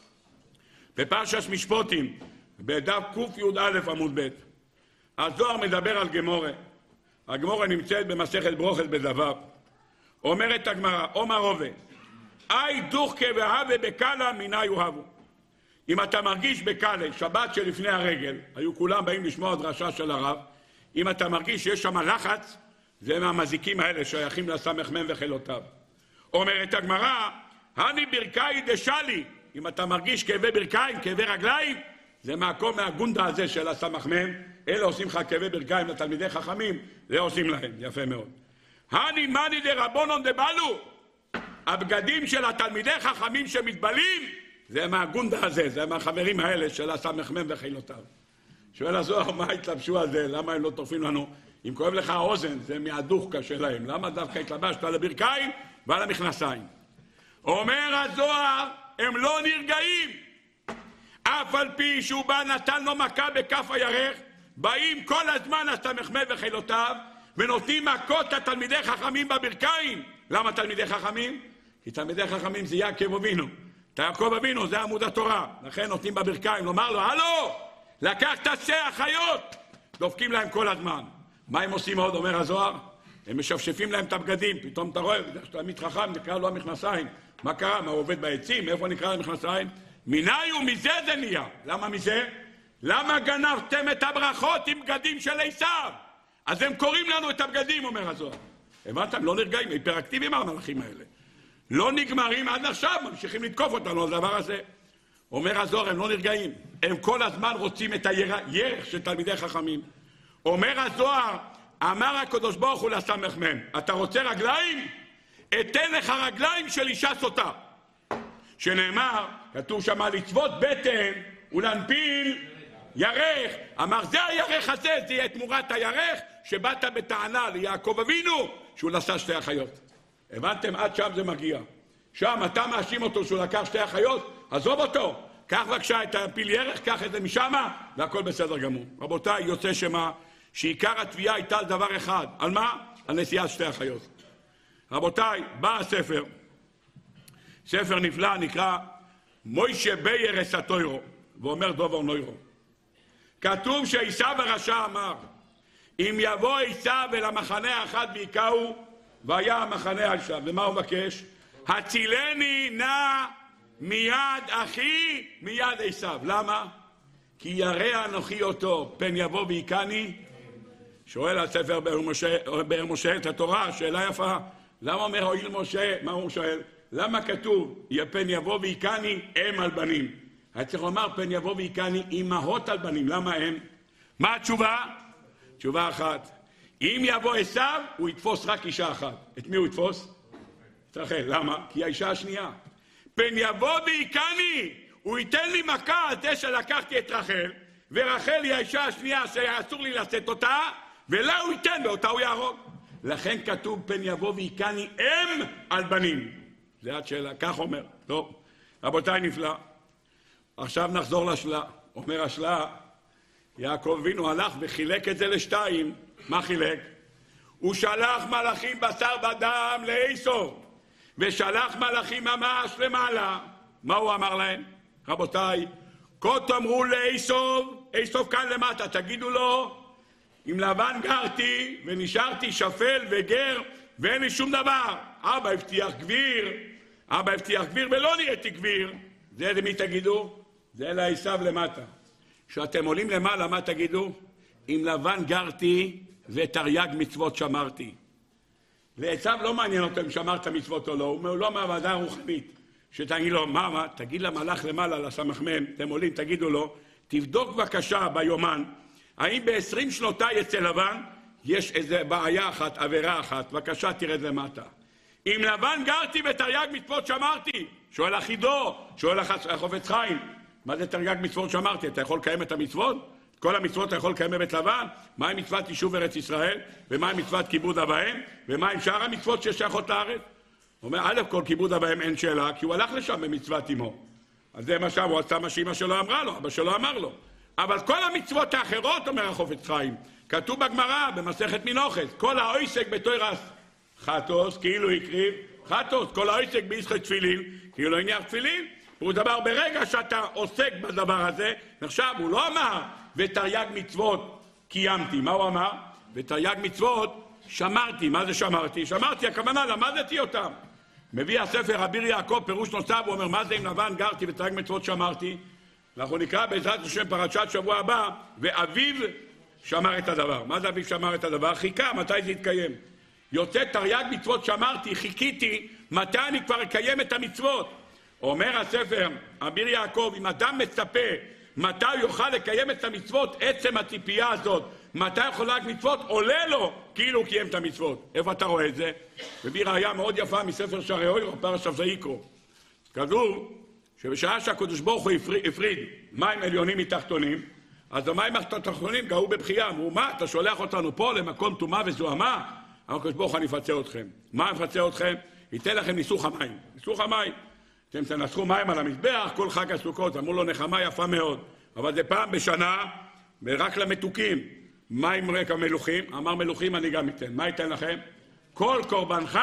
בפרשת משפוטים, בדף ק"יא עמוד ב', הזוהר מדבר על גמורה. הגמורה נמצאת במסכת ברוכת בדבר. אומרת הגמרא, אומר רובה, אי דוחקה והווה בקלה מינה יוהבו. אם אתה מרגיש בקלה, שבת שלפני הרגל, היו כולם באים לשמוע דרשה של הרב, אם אתה מרגיש שיש שם לחץ, זה מהמזיקים האלה שייכים לסמ"ם וחילותיו. אומרת הגמרא, הני ברכאי דשלי, אם אתה מרגיש כאבי ברכיים, כאבי רגליים, זה מהקום מהגונדה הזה של הסמ"ם, אלה עושים לך כאבי ברכיים לתלמידי חכמים, זה עושים להם, יפה מאוד. הני מני דרבונון דבלו, הבגדים של התלמידי חכמים שמתבלים, זה מהגונדה הזה, זה מהחברים האלה של הסמ"ם וחילותיו. שואל הזוהר, מה התלבשו על זה? למה הם לא תופעים לנו? אם כואב לך האוזן, זה מהדוחקה שלהם. למה דווקא התלבשת על הברכיים ועל המכנסיים? אומר הזוהר, הם לא נרגעים. אף על פי שהוא בא נתן לו מכה בכף הירך, באים כל הזמן הסמ"ם וחילותיו, ונותנים מכות לתלמידי חכמים בברכיים. למה תלמידי חכמים? כי תלמידי חכמים זה יעקב אבינו. יעקב אבינו זה עמוד התורה. לכן נותנים בברכיים, לומר לו, הלו, לקחת שתי החיות. דופקים להם כל הזמן. מה הם עושים עוד, אומר הזוהר? הם משפשפים להם את הבגדים. פתאום אתה רואה, תלמיד חכם, נקרא לו המכנסיים. מה קרה? מה, הוא עובד בעצים? איפה נקרא למכנסיים? מיני ומזה זה נהיה. למה מזה? למה גנבתם את הברכות עם בגדים של עשיו? אז הם קוראים לנו את הבגדים, אומר הזוהר. הבנתם? לא נרגעים, היפראקטיביים המלאכים האלה. לא נגמרים עד עכשיו, ממשיכים לתקוף אותנו על הדבר הזה. אומר הזוהר, הם לא נרגעים. הם כל הזמן רוצים את הירך של תלמידי חכמים. אומר הזוהר, אמר הקדוש ברוך הוא לסמ"ם, אתה רוצה רגליים? אתן לך רגליים של אישה סוטה. שנאמר, כתוב שם לצוות בטן ולהנפיל ירך. אמר, זה הירך הזה, זה יהיה תמורת הירך שבאת בטענה ליעקב אבינו שהוא נשא שתי החיות. הבנתם? עד שם זה מגיע. שם אתה מאשים אותו שהוא לקח שתי אחיות, עזוב אותו, קח בבקשה את הפיל ירח, קח את זה משם, והכל בסדר גמור. רבותיי, יוצא שמה, שעיקר התביעה הייתה על דבר אחד. על מה? על נשיאת שתי אחיות. רבותיי, בא הספר, ספר נפלא, נקרא מוישה בייר אסתוירו, ואומר דובר נוירו. כתוב שעשיו הרשע אמר, אם יבוא עשיו אל המחנה האחד ויקעו, והיה המחנה על שם. ומה הוא מבקש? הצילני נא מיד אחי מיד עשיו. למה? כי ירא אנוכי אותו, פן יבוא ויקני. שואל הספר באר משה את התורה, שאלה יפה. למה אומר הועיל משה? מה הוא שואל? למה כתוב פן יבוא ויקני אם על בנים? היה צריך לומר פן יבוא ויקני אמהות על בנים. למה הם? מה התשובה? תשובה אחת. אם יבוא עשיו, הוא יתפוס רק אישה אחת. את מי הוא יתפוס? את רחל. למה? כי האישה השנייה. פן יבוא ויקני, הוא ייתן לי מכה על זה שלקחתי את רחל, ורחל היא האישה השנייה שאסור לי לשאת אותה, ולה הוא ייתן, ואותה הוא יהרוג. לכן כתוב פן יבוא ויקני אם על בנים. זה עד שאלה, כך אומר. טוב, רבותיי נפלא. עכשיו נחזור לשלה. אומר השלה, יעקב אבינו הלך וחילק את זה לשתיים. מה חילק? הוא שלח מלאכים בשר ודם לעשו, ושלח מלאכים ממש למעלה. מה הוא אמר להם? רבותיי, כה תאמרו לעשו, עשו כאן למטה, תגידו לו, עם לבן גרתי ונשארתי שפל וגר ואין לי שום דבר. אבא הבטיח גביר, אבא הבטיח גביר ולא נהייתי גביר. זה למי תגידו? זה לעשו למטה. כשאתם עולים למעלה, מה תגידו? עם לבן גרתי ותרי"ג מצוות שמרתי. לעשו לא מעניין אותו אם שמרת מצוות או לא, הוא לא מהוועדה הרוחנית. שתגיד לו, מה, מה? תגיד למלאך למעלה, לסמ"ם, אתם עולים, תגידו לו, תבדוק בבקשה ביומן, האם ב-עשרים שנותיי אצל לבן יש איזה בעיה אחת, עבירה אחת, בבקשה תרד למטה. עם לבן גרתי ותרי"ג מצוות שמרתי. שואל אחידו, שואל החפץ חיים, מה זה תרי"ג מצוות שמרתי? אתה יכול לקיים את המצוות? כל המצוות אתה יכול לקיים בבית לבן? מה עם מצוות יישוב ארץ ישראל? ומה עם מצוות כיבוד אב ואם? ומה עם שאר המצוות ששייכות לארץ? הוא אומר, א' כל כיבוד אב ואם אין שאלה, כי הוא הלך לשם במצוות אמו. אז זה מה שהוא עשה, מה שאמא שלו אמרה לו, אבא שלו אמר לו. אבל כל המצוות האחרות, אומר החפץ חיים, כתוב בגמרא, במסכת מנוחס, כל העוסק בתורת חטוס, כאילו הקריב, חטוס, כל העוסק בישחט תפילין, כאילו הניח תפילין. הוא דבר ברגע שאתה עוסק בדבר הזה, עכשיו הוא לא אמר, ותרי"ג מצוות קיימתי. מה הוא אמר? ותרי"ג מצוות שמרתי. מה זה שמרתי? שמרתי, הכוונה, למדתי אותם. מביא הספר אביר יעקב, פירוש נוסף, הוא אומר, מה זה עם לבן גרתי ותרי"ג מצוות שמרתי? אנחנו נקרא בעזרת השם פרשת שבוע הבא, ואביו שמר את הדבר. מה זה אביו שמר את הדבר? חיכה, מתי זה יתקיים? יוצא תרי"ג מצוות שמרתי, חיכיתי, מתי אני כבר אקיים את המצוות? אומר הספר אביר יעקב, אם אדם מצפה מתי יוכל לקיים את המצוות, עצם הציפייה הזאת, מתי יכול להק מצוות, עולה לו כאילו הוא קיים את המצוות. איפה אתה רואה את זה? מביא ראיה מאוד יפה מספר שערי אוירו, פרשת ויקרא. כתוב שבשעה שהקדוש ברוך הוא הפריד מים עליונים מתחתונים, אז המים התחתונים גאו בבכייה. אמרו, מה, אתה שולח אותנו פה למקום טומאה וזוהמה? אמר הקדוש ברוך הוא, אני אפצה אתכם. מה אני אפצה אתכם? ייתן לכם ניסוך המים. ניסוך המים. אתם תנסחו מים על המזבח, כל חג הסוכות, אמרו לו נחמה יפה מאוד. אבל זה פעם בשנה, ורק למתוקים. מים רקע מלוכים, אמר מלוכים אני גם אתן. מה ייתן לכם? כל קורבנך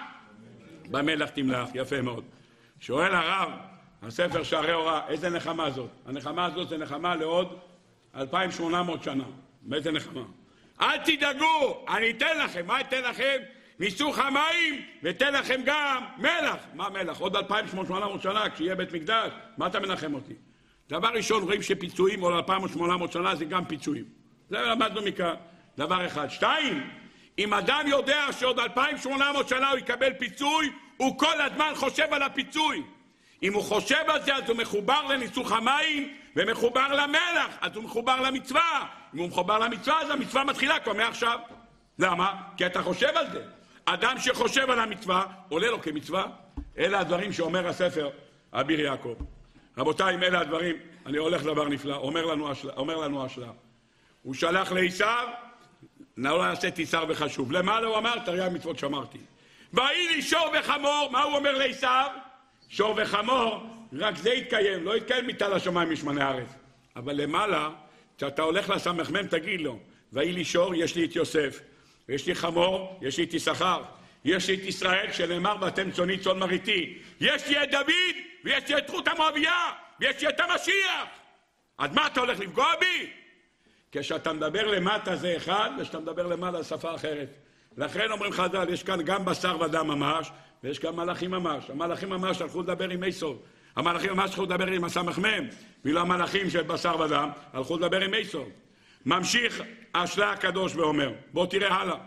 במלח תמלח. יפה מאוד. שואל הרב, הספר שערי אורה, איזה נחמה זאת? הנחמה הזאת זה נחמה לעוד אלפיים ושמונה מאות שנה. באיזה נחמה? אל תדאגו, אני אתן לכם. מה אתן לכם? ניסוך המים, ותן לכם גם מלח. מה מלח? עוד אלפיים ושמונה מאות שנה, כשיהיה בית מקדש, מה אתה מנחם אותי? דבר ראשון, רואים שפיצויים עוד אלפיים ושמונה מאות שנה זה גם פיצויים. זה למדנו מכאן. דבר אחד. שתיים, אם אדם יודע שעוד אלפיים ושמונה מאות שנה הוא יקבל פיצוי, הוא כל הזמן חושב על הפיצוי. אם הוא חושב על זה, אז הוא מחובר לניסוך המים, ומחובר למלח, אז הוא מחובר למצווה. אם הוא מחובר למצווה, אז המצווה מתחילה כבר מעכשיו. למה? כי אתה חושב על זה. אדם שחושב על המצווה, עולה לו כמצווה. אלה הדברים שאומר הספר אביר יעקב. רבותיי, אם אלה הדברים, אני הולך לדבר נפלא. אומר לנו השלה, אומר לנו השלה. הוא שלח לעשו, לא נעשה תיסר וחשוב. למעלה הוא אמר, תרי"ג מצוות שמרתי. ויהי לי שור וחמור, מה הוא אומר לעשו? שור וחמור, רק זה יתקיים, לא יתקיים מיטה לשמיים משמני הארץ. אבל למעלה, כשאתה הולך לסמ"ם, תגיד לו, ויהי לי שור, יש לי את יוסף, ויש לי חמור, יש לי את יששכר, יש לי את ישראל, שנאמר ואתם צאני צאן מרעיתי, יש לי את דוד, ויש לי את רות המואביה, ויש לי את המשיח. עד מה אתה הולך לפגוע בי? כשאתה מדבר למטה זה אחד, וכשאתה מדבר למעלה שפה אחרת. לכן אומרים חז"ל, יש כאן גם בשר ודם ממש, ויש גם מלאכים ממש. המלאכים ממש הלכו לדבר עם עשיו. המלאכים ממש הלכו לדבר עם הסמ"ם, ואילו המלאכים של בשר ודם הלכו לדבר עם עשיו. ממשיך השלה הקדוש ואומר, בוא תראה הלאה.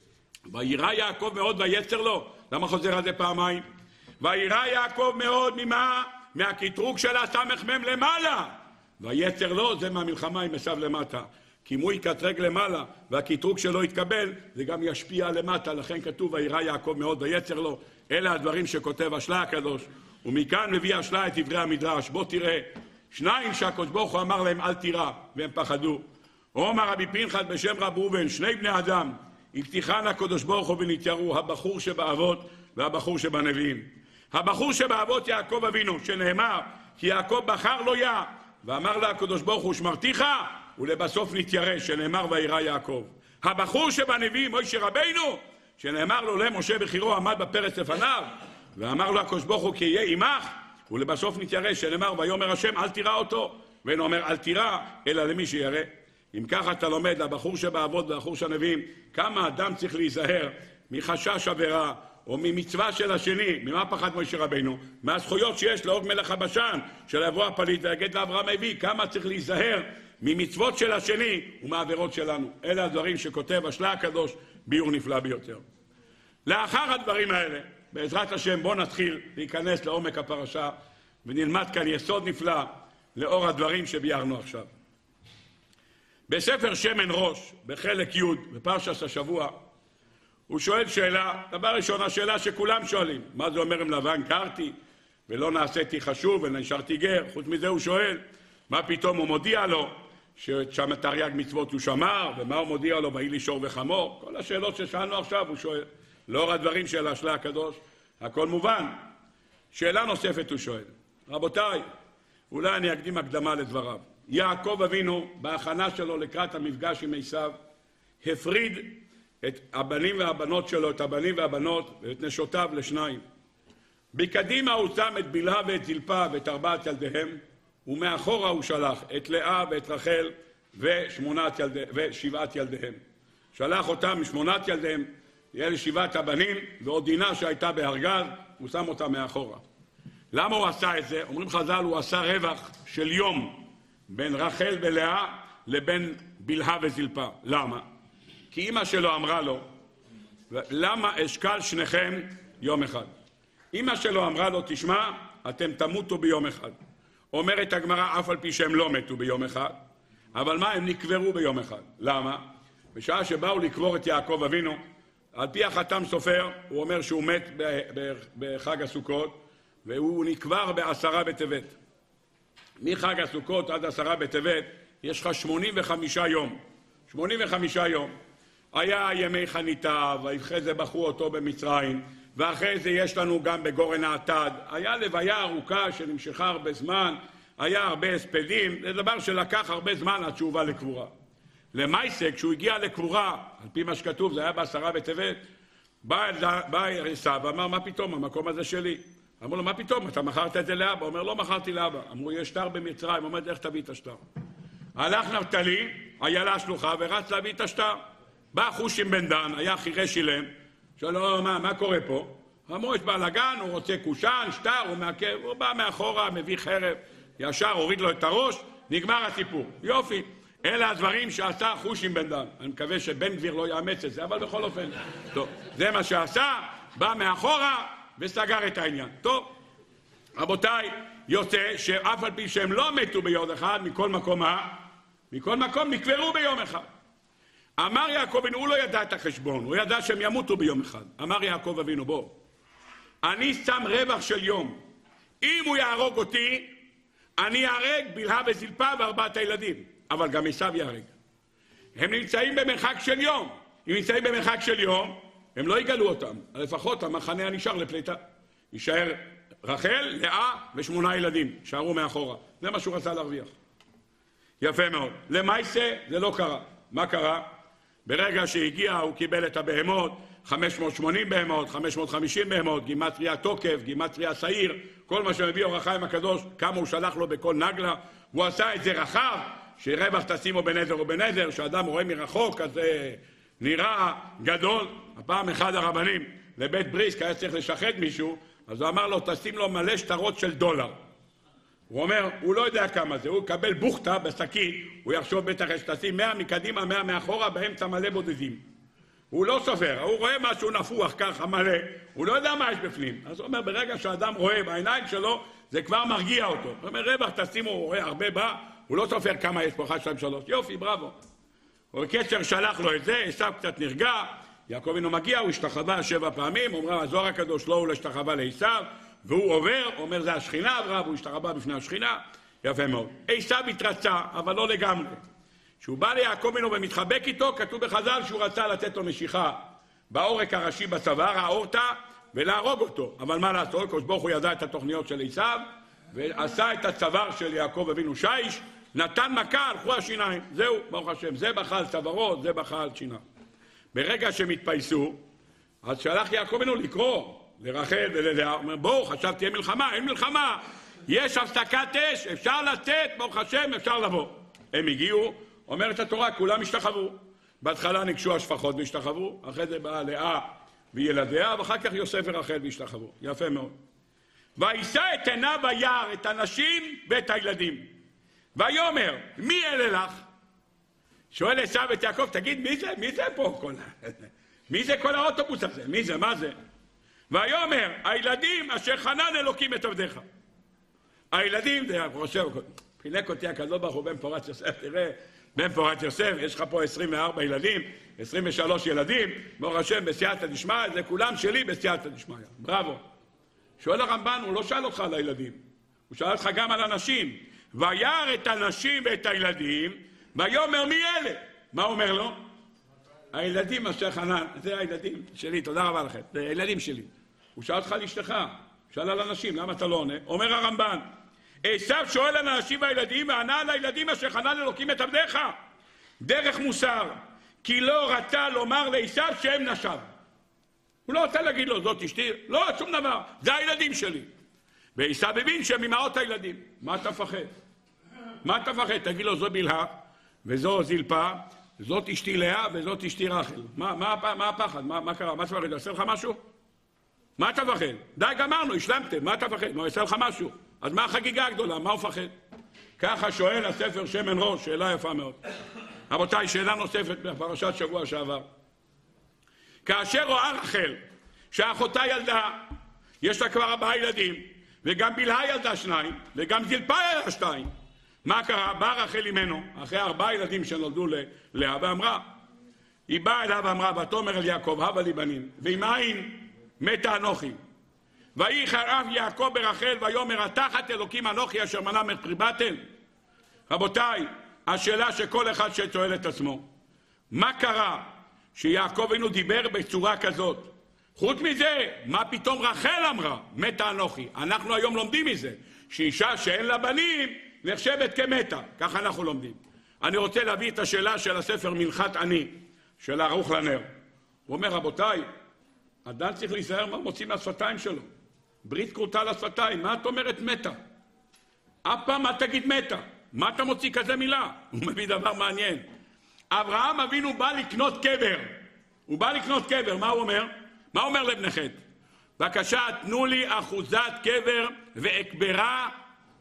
וירא יעקב מאוד ויצר לו. למה חוזר על זה פעמיים? וירא יעקב מאוד ממה? מהקטרוג של הסמ"ם למעלה. ויצר לו, זה מהמלחמה עם עשיו למטה. כי אם הוא יקטרג למעלה והקטרוג שלו יתקבל, זה גם ישפיע למטה. לכן כתוב וירא יעקב מאוד ויצר לו. אלה הדברים שכותב השלה הקדוש. ומכאן מביא השלה את דברי המדרש. בוא תראה, שניים שהקדוש ברוך הוא אמר להם אל תירא, והם פחדו. אומר רבי פנחס בשם רב ראובן, שני בני אדם הבטיחן הקדוש ברוך הוא ונתייראו, הבחור שבאבות והבחור שבנביאים. הבחור שבאבות יעקב אבינו, שנאמר כי יעקב בחר לו יה, ואמר לה הקדוש ברוך הוא שמרתיך, ולבסוף נתיירא, שנאמר וירא יעקב. הבחור שבנביאים משה רבינו, שנאמר לו למשה בחירו עמד בפרץ לפניו, ואמר לו הקדוש ברוך הוא כי יהיה עמך, ולבסוף נתיירא, שנאמר ויאמר השם אל תירא אותו, ואין אומר אל תירא אלא למי שירא. אם ככה אתה לומד לבחור שבאבות והבחור שהנביאים, כמה אדם צריך להיזהר מחשש עבירה או ממצווה של השני. ממה פחד משה רבינו? מהזכויות שיש לאוג מלך הבשן של יבוא הפליט ויגד לאברהם אבי. כמה צריך להיזהר ממצוות של השני ומעבירות שלנו. אלה הדברים שכותב השלה הקדוש ביור נפלא ביותר. לאחר הדברים האלה, בעזרת השם, בוא נתחיל להיכנס לעומק הפרשה ונלמד כאן יסוד נפלא לאור הדברים שביארנו עכשיו. בספר שמן ראש, בחלק י' בפרשת השבוע, הוא שואל שאלה, דבר ראשונה, שאלה שכולם שואלים. מה זה אומר עם לבן קרתי ולא נעשיתי חשוב ונשארתי גר? חוץ מזה הוא שואל, מה פתאום הוא מודיע לו ששם תרי"ג מצוות הוא שמר, ומה הוא מודיע לו ויהי לי שור וחמור? כל השאלות ששאלנו עכשיו הוא שואל. לאור הדברים של השלה הקדוש, הכל מובן. שאלה נוספת הוא שואל. רבותיי, אולי אני אקדים הקדמה לדבריו. יעקב אבינו, בהכנה שלו לקראת המפגש עם עשיו, הפריד את הבנים והבנות שלו, את הבנים והבנות ואת נשותיו לשניים. בקדימה הוא שם את בלהה ואת זלפה ואת ארבעת ילדיהם, ומאחורה הוא שלח את לאה ואת רחל ושמונת ילדי, ושבעת ילדיהם. שלח אותם משמונת ילדיהם, אלה שבעת הבנים, ועוד דינה שהייתה בארגז, הוא שם אותה מאחורה. למה הוא עשה את זה? אומרים חז"ל, הוא עשה רווח של יום בין רחל ולאה לבין בלהה וזלפה. למה? כי אמא שלו אמרה לו, למה אשכל שניכם יום אחד? אמא שלו אמרה לו, תשמע, אתם תמותו ביום אחד. אומרת הגמרא, אף על פי שהם לא מתו ביום אחד, אבל מה, הם נקברו ביום אחד. למה? בשעה שבאו לקבור את יעקב אבינו, על פי החתם סופר, הוא אומר שהוא מת בחג הסוכות, והוא נקבר בעשרה בטבת. מחג הסוכות עד עשרה בטבת, יש לך שמונים וחמישה יום. שמונים וחמישה יום. היה ימי חניתה, ואחרי זה בחרו אותו במצרים, ואחרי זה יש לנו גם בגורן העתד. היה לוויה ארוכה שנמשכה הרבה זמן, היה הרבה הספדים, זה דבר שלקח הרבה זמן עד שהוא בא לקבורה. למעשה, כשהוא הגיע לקבורה, על פי מה שכתוב, זה היה בעשרה בטבת, בא עשיו ואמר, מה פתאום, המקום הזה שלי? אמרו לו, מה פתאום, אתה מכרת את זה לאבא? הוא אומר, לא מכרתי לאבא. אמרו, יש שטר במצרים, הוא אומר, איך תביא את השטר? הלך נפתלי, איילה שלוחה, ורץ להביא את השטר. בא חושים בן דן, היה חירש אילם, שאלו, מה, מה קורה פה? אמרו, יש בלגן, הוא רוצה קושן, שטר, הוא מעכב, הוא בא מאחורה, מביא חרב, ישר הוריד לו את הראש, נגמר הסיפור. יופי. אלה הדברים שעשה חושים בן דן. אני מקווה שבן גביר לא יאמץ את זה, אבל בכל אופן. טוב, זה מה שעשה, בא מאחורה וסגר את העניין. טוב, רבותיי, יוצא שאף על פי שהם לא מתו ביום אחד, מכל מקום מה? מכל מקום נקברו ביום אחד. אמר יעקב אבינו, הוא לא ידע את החשבון, הוא ידע שהם ימותו ביום אחד. אמר יעקב אבינו, בוא, אני שם רווח של יום. אם הוא יהרוג אותי, אני אהרג בלהה וזלפה וארבעת הילדים. אבל גם עשיו יהרג. הם נמצאים במרחק של יום. אם נמצאים במרחק של יום, הם לא יגלו אותם. לפחות המחנה הנשאר לפליטה. יישאר רחל, לאה ושמונה ילדים, שערו מאחורה. זה מה שהוא רצה להרוויח. יפה מאוד. למעשה זה לא קרה. מה קרה? ברגע שהגיע הוא קיבל את הבהמות, חמש מאות ושמונים בהמות, חמש מאות וחמישים בהמות, גימטריה תוקף, גימטריה שעיר, כל מה שמביא אור החיים הקדוש, כמה הוא שלח לו בכל נגלה, הוא עשה את זה רחב, שרווח תשימו בנזר ובנזר, שאדם רואה מרחוק, אז זה נראה גדול. הפעם אחד הרבנים לבית בריסק היה צריך לשחד מישהו, אז הוא אמר לו, תשים לו מלא שטרות של דולר. הוא אומר, הוא לא יודע כמה זה, הוא יקבל בוכתה בשקית, הוא יחשוב בטח שתשים מאה מקדימה, מאה מאחורה, באמצע מלא בודדים. הוא לא סופר, הוא רואה משהו נפוח ככה מלא, הוא לא יודע מה יש בפנים. אז הוא אומר, ברגע שהאדם רואה בעיניים שלו, זה כבר מרגיע אותו. הוא אומר, רווח תשימו, הוא רואה הרבה בא, הוא לא סופר כמה יש פה, אחד, שתיים, שלוש. יופי, בראבו. ובקצר שלח לו את זה, עשיו קצת נרגע, יעקב אבינו מגיע, הוא השתחווה שבע פעמים, אומר, הזוהר הקדוש לא הוא להשתחווה לעשיו, והוא עובר, אומר, זה השכינה עברה, והוא השתחווה בפני השכינה, יפה מאוד. עשיו התרצה, אבל לא לגמרי. כשהוא בא ליעקב אבינו ומתחבק איתו, כתוב בחז"ל שהוא רצה לתת לו נשיכה בעורק הראשי בצוואר, האורתא, ולהרוג אותו. אבל מה לעשות? הקדוש ברוך הוא ידע את התוכניות של עשיו, ועשה את הצוואר של יעקב אבינו שיש, נתן מכה, הלכו השיניים. זהו, ברוך השם, זה בחל צווארות, זה בחל שיניים. ברגע שהם התפייסו, אז שלח יעקב אבינו לקרוא לרחל וללאה, הוא אומר, בואו, חשב תהיה מלחמה, אין מלחמה, יש הפסקת אש, אפשר לצאת, ברוך השם, אפשר לבוא. הם הגיעו, אומרת התורה, כולם השתחוו. בהתחלה ניגשו השפחות והשתחוו, אחרי זה באה לאה וילדיה, ואחר כך יוסף ורחל והשתחוו. יפה מאוד. וישא את עיניו ביער, את הנשים ואת הילדים. ויאמר, מי אלה לך? שואל עשיו את יעקב, תגיד, מי זה? מי זה פה? כל... מי זה כל האוטובוס הזה? מי זה? מה זה? ויאמר, הילדים אשר חנן אלוקים את עבדיך. הילדים, זה חושב, חילק אותי הקדוש ברוך הוא בן פורת יוסף, תראה, בן פורת יוסף, יש לך פה עשרים וארבע ילדים, עשרים ושלוש ילדים, ברוך השם בסייעתא דשמיא, זה כולם שלי בסייעתא דשמיא. בראבו. שואל הרמב"ן, הוא לא שאל אותך על הילדים, הוא שאל אותך גם על הנשים. וירא את הנשים ואת הילדים, ויאמר מי אלה? מה אומר לו? הילדים אשר חנן, זה הילדים שלי, תודה רבה לכם, זה הילדים שלי. הוא שאל אותך על אשתך, הוא שאל על אנשים, למה אתה לא עונה? אומר הרמב"ן, עשיו שואל על הנשים והילדים, וענה על הילדים אשר חנן אלוקים את עבדיך. דרך מוסר, כי לא רצה לומר לעשיו שהם נשיו. הוא לא רוצה להגיד לו, זאת אשתי, לא, שום דבר, זה הילדים שלי. ועשיו הבין שהם אמהות הילדים. מה אתה פחד? מה אתה פחד? תגיד לו, זו בלהה, וזו זלפה, זאת אשתי לאה, וזאת אשתי רחל. מה, מה, מה הפחד? מה, מה קרה? מה אתה פחד? עושה לך משהו? מה אתה פחד? די, גמרנו, השלמתם, מה אתה פחד? מה, עושה לך משהו? אז מה החגיגה הגדולה? מה הוא פחד? ככה שואל הספר שמן ראש, שאלה יפה מאוד. רבותיי, שאלה נוספת בפרשת שבוע שעבר. כאשר רואה רחל, שאחותה ילדה, יש לה כבר ארבעה ילדים, וגם בלהה ילדה שניים, וגם זלפה ילדה שתיים. מה קרה? באה רחל ממנו, אחרי ארבעה ילדים שנולדו לאה, ואמרה, היא באה אליו ואמרה, ותאמר אל יעקב, הבה לי בנים, ועם עין מתה אנוכי. ויחר אף יעקב ברחל, ויאמר, התחת אלוקים אנוכי אשר מנע מפרי בטן. רבותיי, השאלה שכל אחד ששואל את עצמו, מה קרה שיעקב אבינו דיבר בצורה כזאת? חוץ מזה, מה פתאום רחל אמרה, מתה אנוכי? אנחנו היום לומדים מזה, שאישה שאין לה בנים, נחשבת כמתה, ככה אנחנו לומדים. אני רוצה להביא את השאלה של הספר מנחת עני, של ערוך לנר. הוא אומר, רבותיי, אדם צריך להיזהר מה מוציא מהשפתיים שלו. ברית כרותה לשפתיים, מה את אומרת מתה? אף פעם מה תגיד מתה? מה אתה מוציא כזה מילה? הוא מביא דבר מעניין. אברהם אבינו בא לקנות קבר. הוא בא לקנות קבר, מה הוא אומר? מה הוא אומר לבני חת? בבקשה, תנו לי אחוזת קבר ואקברה.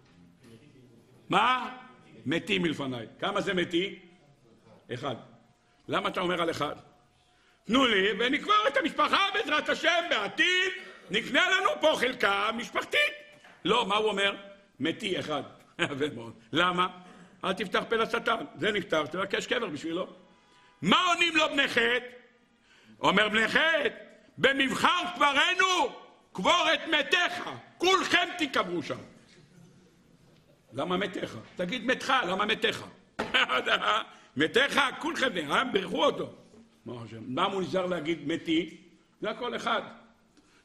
מה? מתי מלפניי. כמה זה מתי? אחד. למה אתה אומר על אחד? תנו לי ונקבר את המשפחה בעזרת השם בעתיד, נקנה לנו פה חלקה משפחתית. לא, מה הוא אומר? מתי אחד. למה? אל תפתח פה לשטן. זה נפתר, תבקש קבר בשבילו. מה עונים לו בני חת? אומר בני חת, במבחר קברנו קבור את מתיך, כולכם תקברו שם. למה מתיך? תגיד מתך, למה מתיך? מתיך, כולכם, הם ברכו אותו. מה הוא נזהר להגיד מתי? זה הכל אחד.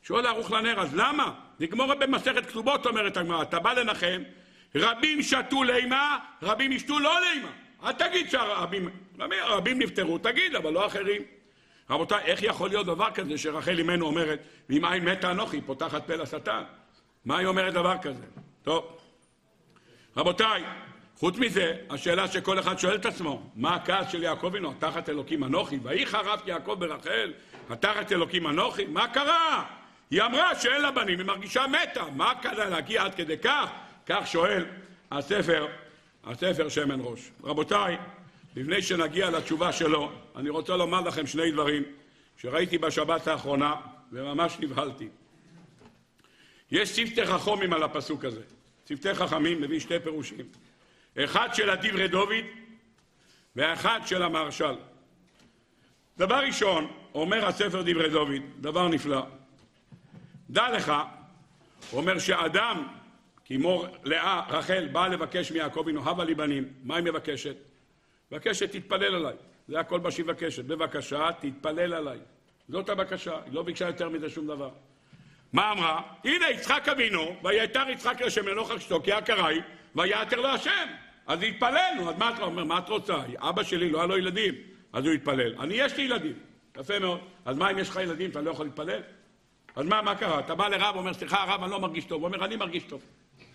שואל ערוך לנר, אז למה? נגמור במסכת כתובות, אומרת הגמרא, אתה בא לנחם, רבים שתו לימה, רבים ישתו לא לימה. אל תגיד שהרבים, רבים נפטרו, תגיד, אבל לא אחרים. רבותיי, איך יכול להיות דבר כזה שרחל אמנו אומרת, ואם אין מתה אנוכי, פותחת פה לשטן? מה היא אומרת דבר כזה? טוב. רבותיי, חוץ מזה, השאלה שכל אחד שואל את עצמו, מה הכעס של יעקב אבינו? תחת אלוקים אנוכי, ויהי חרף יעקב ברחל, תחת אלוקים אנוכי, מה קרה? היא אמרה שאין לה בנים, היא מרגישה מתה, מה קרה להגיע עד כדי כך? כך שואל הספר, הספר שמן ראש. רבותיי, לפני שנגיע לתשובה שלו, אני רוצה לומר לכם שני דברים שראיתי בשבת האחרונה וממש נבהלתי. יש צוותי חכמים על הפסוק הזה. צוותי חכמים מביא שתי פירושים. אחד של הדברי דוד ואחד של המהרש"ל. דבר ראשון, אומר הספר דברי דוד, דבר נפלא. דע לך, אומר שאדם, כמו לאה, רחל, באה לבקש מיעקב אבינו, הבה לי בנים, מה היא מבקשת? מבקשת, תתפלל עליי. זה הכל מה שהיא מבקשת. בבקשה, תתפלל עליי. זאת הבקשה, היא לא ביקשה יותר מזה שום דבר. מה אמרה? הנה יצחק אבינו, ויתר יצחק לשם לנוכח אשתו, כי הקראי, ויתר לו השם. אז התפללנו, אז מה את אומר? מה את רוצה? אבא שלי לא היה לו ילדים, אז הוא התפלל. אני יש לי ילדים, יפה מאוד. אז מה אם יש לך ילדים, אתה לא יכול להתפלל? אז מה, מה קרה? אתה בא לרב, אומר, סליחה הרב, אני לא מרגיש טוב. הוא אומר, אני מרגיש טוב.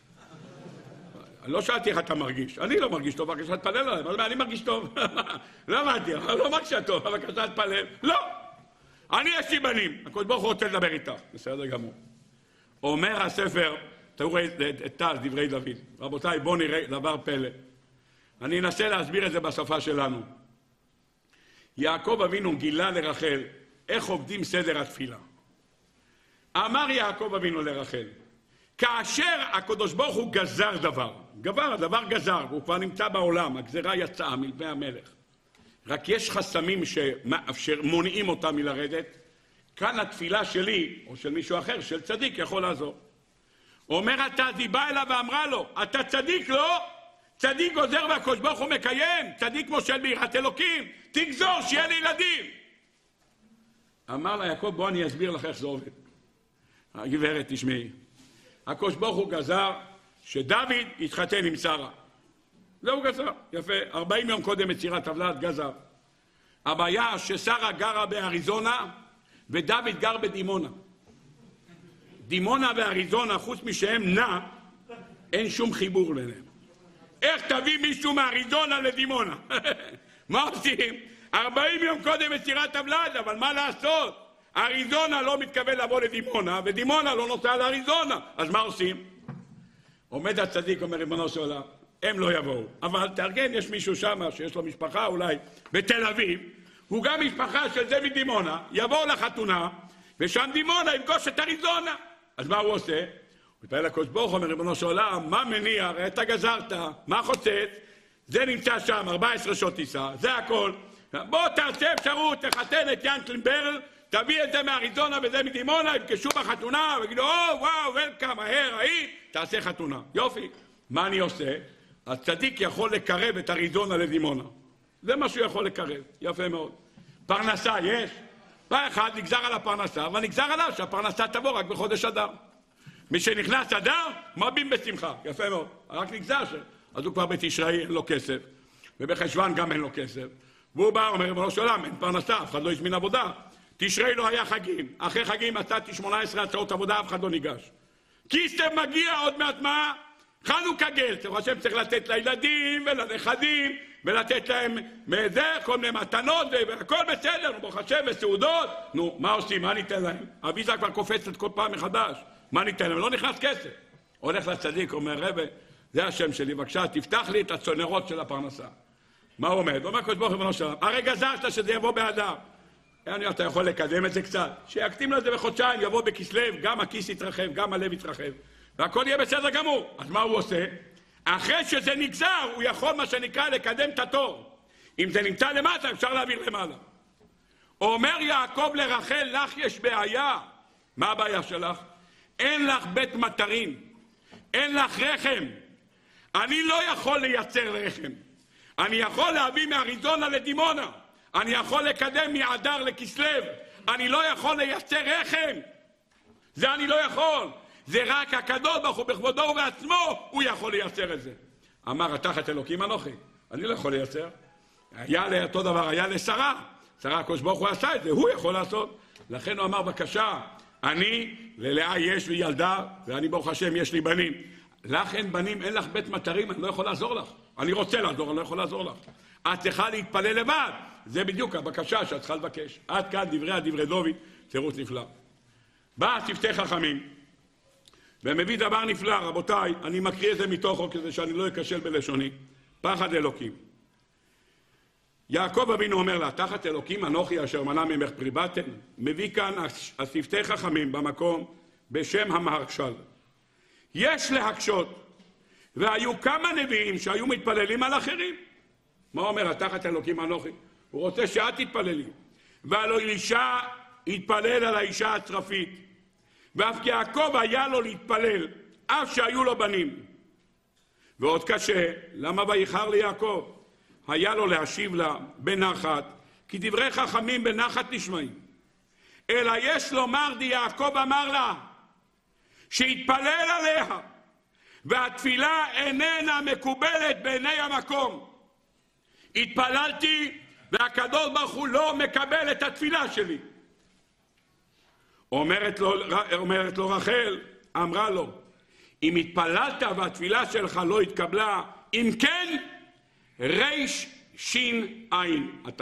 לא שאלתי איך אתה מרגיש, אני לא מרגיש טוב, בבקשה תתפלל עליי. אבל אני מרגיש טוב. לא אמרתי, אני לא מרגישה טוב, בבקשה תתפלל. לא! אני יש לי בנים, הקדוש ברוך הוא רוצה לדבר איתה. בסדר גמור. אומר הספר, תראו את תז, דברי דוד. רבותיי, בואו נראה דבר פלא. אני אנסה להסביר את זה בשפה שלנו. יעקב אבינו גילה לרחל איך עובדים סדר התפילה. אמר יעקב אבינו לרחל, כאשר הקדוש ברוך הוא גזר דבר, גבר, הדבר גזר, הוא כבר נמצא בעולם, הגזרה יצאה מלפני המלך. רק יש חסמים שמונעים אותם מלרדת. כאן התפילה שלי, או של מישהו אחר, של צדיק, יכול לעזור. אומר אתה, היא באה אליו ואמרה לו, אתה צדיק לא? צדיק גוזר והקדוש ברוך הוא מקיים, צדיק מושל ביראת אלוקים, תגזור שיהיה לי ילדים. אמר לה יעקב, בוא אני אסביר לך איך זה עובד. הגברת, תשמעי. הקדוש ברוך הוא גזר שדוד יתחתן עם שרה. זהו גזר, יפה. ארבעים יום קודם יצירת הוולד גזר. הבעיה ששרה גרה באריזונה ודוד גר בדימונה. דימונה ואריזונה, חוץ משהם נע, אין שום חיבור ביניהם. איך תביא מישהו מאריזונה לדימונה? מה עושים? ארבעים יום קודם יצירת הוולד, אבל מה לעשות? אריזונה לא מתכוון לבוא לדימונה, ודימונה לא נוסע לאריזונה. אז מה עושים? עומד הצדיק, אומר ריבונו של עולם, הם לא יבואו. אבל תארגן, יש מישהו שם שיש לו משפחה אולי בתל אביב, הוא גם משפחה של זה מדימונה, יבואו לחתונה, ושם דימונה יפגוש את אריזונה. אז מה הוא עושה? הוא מתפלל לקדוש ברוך הוא, אומר ריבונו של עולם, מה מניע? הרי אתה גזרת, מה חוצץ? זה נמצא שם, ארבע עשרה שעות טיסה, זה הכל. בוא תעשה אפשרות, תחתן את ינקלן ברל, תביא את זה מאריזונה וזה מדימונה, יפגשו בחתונה, ויגידו, או, וואו, ולקם, מהר, היית, תעשה חתונה. יופי. מה אני עושה? הצדיק יכול לקרב את אריזונה לדימונה. זה מה שהוא יכול לקרב. יפה מאוד. פרנסה יש. ואחד נגזר על הפרנסה, אבל נגזר עליו שהפרנסה תבוא רק בחודש אדר. מי שנכנס אדר, מרבים בשמחה. יפה מאוד. רק נגזר ש... אז הוא כבר בתשרי, אין לו כסף. ובחשוון גם אין לו כסף. והוא בא, אומר, ריבונו של עולם, אין פרנסה, אף אחד לא הזמין עבודה. תשרי לא היה חגים. אחרי חגים מצאתי שמונה עשרה הצעות עבודה, אף אחד לא ניגש. כיסתם מגיע עוד מעט מה? חנוכה גל. צריך השם צריך לתת לילדים ולנכדים, ולתת להם מזה, כל מיני מתנות, והכל בסדר, ברוך השם, וסעודות. נו, מה עושים? מה ניתן להם? הוויזה כבר קופצת כל פעם מחדש. מה ניתן להם? לא נכנס כסף. הולך לצדיק, אומר, רבי, זה השם שלי, בבקשה, תפתח לי את הצונרות של הפרנסה. מה הוא אומר? הוא אומר, קדוש ברוך הוא, הרי גזרת שזה יבוא באדר. אני, אתה יכול לקדם את זה קצת. שיקטים לזה בחודשיים, יבוא בכסלו, גם הכיס יתרחב, גם הלב יתרחב. והכל יהיה בסדר גמור. אז מה הוא עושה? אחרי שזה נגזר, הוא יכול מה שנקרא לקדם את התור. אם זה נמצא למטה, אפשר להעביר למעלה. אומר יעקב לרחל, לך יש בעיה. מה הבעיה שלך? אין לך בית מטרים. אין לך רחם. אני לא יכול לייצר רחם. אני יכול להביא מאריזונה לדימונה. אני יכול לקדם מאדר לכסלו. אני לא יכול לייצר רחם. זה אני לא יכול. זה רק הקדוש ברוך הוא בכבודו ובעצמו, הוא יכול לייצר את זה. אמר, התחת אלוקים אנוכי. אני לא יכול לייצר. היה לאותו דבר, היה לשרה. שרה הקדוש ברוך הוא עשה את זה, הוא יכול לעשות. לכן הוא אמר, בבקשה, אני, ללאה יש לי ילדה, ואני ברוך השם יש לי בנים. לך אין בנים, אין לך בית מטרים, אני לא יכול לעזור לך. אני רוצה לעזור, אני לא יכול לעזור לך. את צריכה להתפלל לבד. זה בדיוק הבקשה שאת צריכה לבקש. עד כאן דברי הדברי דוד, תירוץ נפלא. בא שפתי חכמים, ומביא דבר נפלא, רבותיי, אני מקריא את זה מתוכו כדי שאני לא אכשל בלשוני. פחד אלוקים. יעקב אבינו אומר לה, תחת אלוקים אנוכי אשר מנע ממך פרי בטן. מביא כאן השפתי חכמים במקום בשם המהרש"ל. יש להקשות, והיו כמה נביאים שהיו מתפללים על אחרים. מה אומר, תחת אלוקים אנוכי? הוא רוצה שאת תתפללי. והלא אלישע התפלל על האישה הצרפית. ואף כי יעקב היה לו להתפלל, אף שהיו לו בנים. ועוד קשה, למה ויחר ליעקב? היה לו להשיב לה בנחת, כי דברי חכמים בנחת נשמעים. אלא יש לומר די יעקב אמר לה, שהתפלל עליה, והתפילה איננה מקובלת בעיני המקום. התפללתי, והקדוש ברוך הוא לא מקבל את התפילה שלי. אומרת לו, אומרת לו רחל, אמרה לו, אם התפללת והתפילה שלך לא התקבלה, אם כן, ריש שין עין אתה.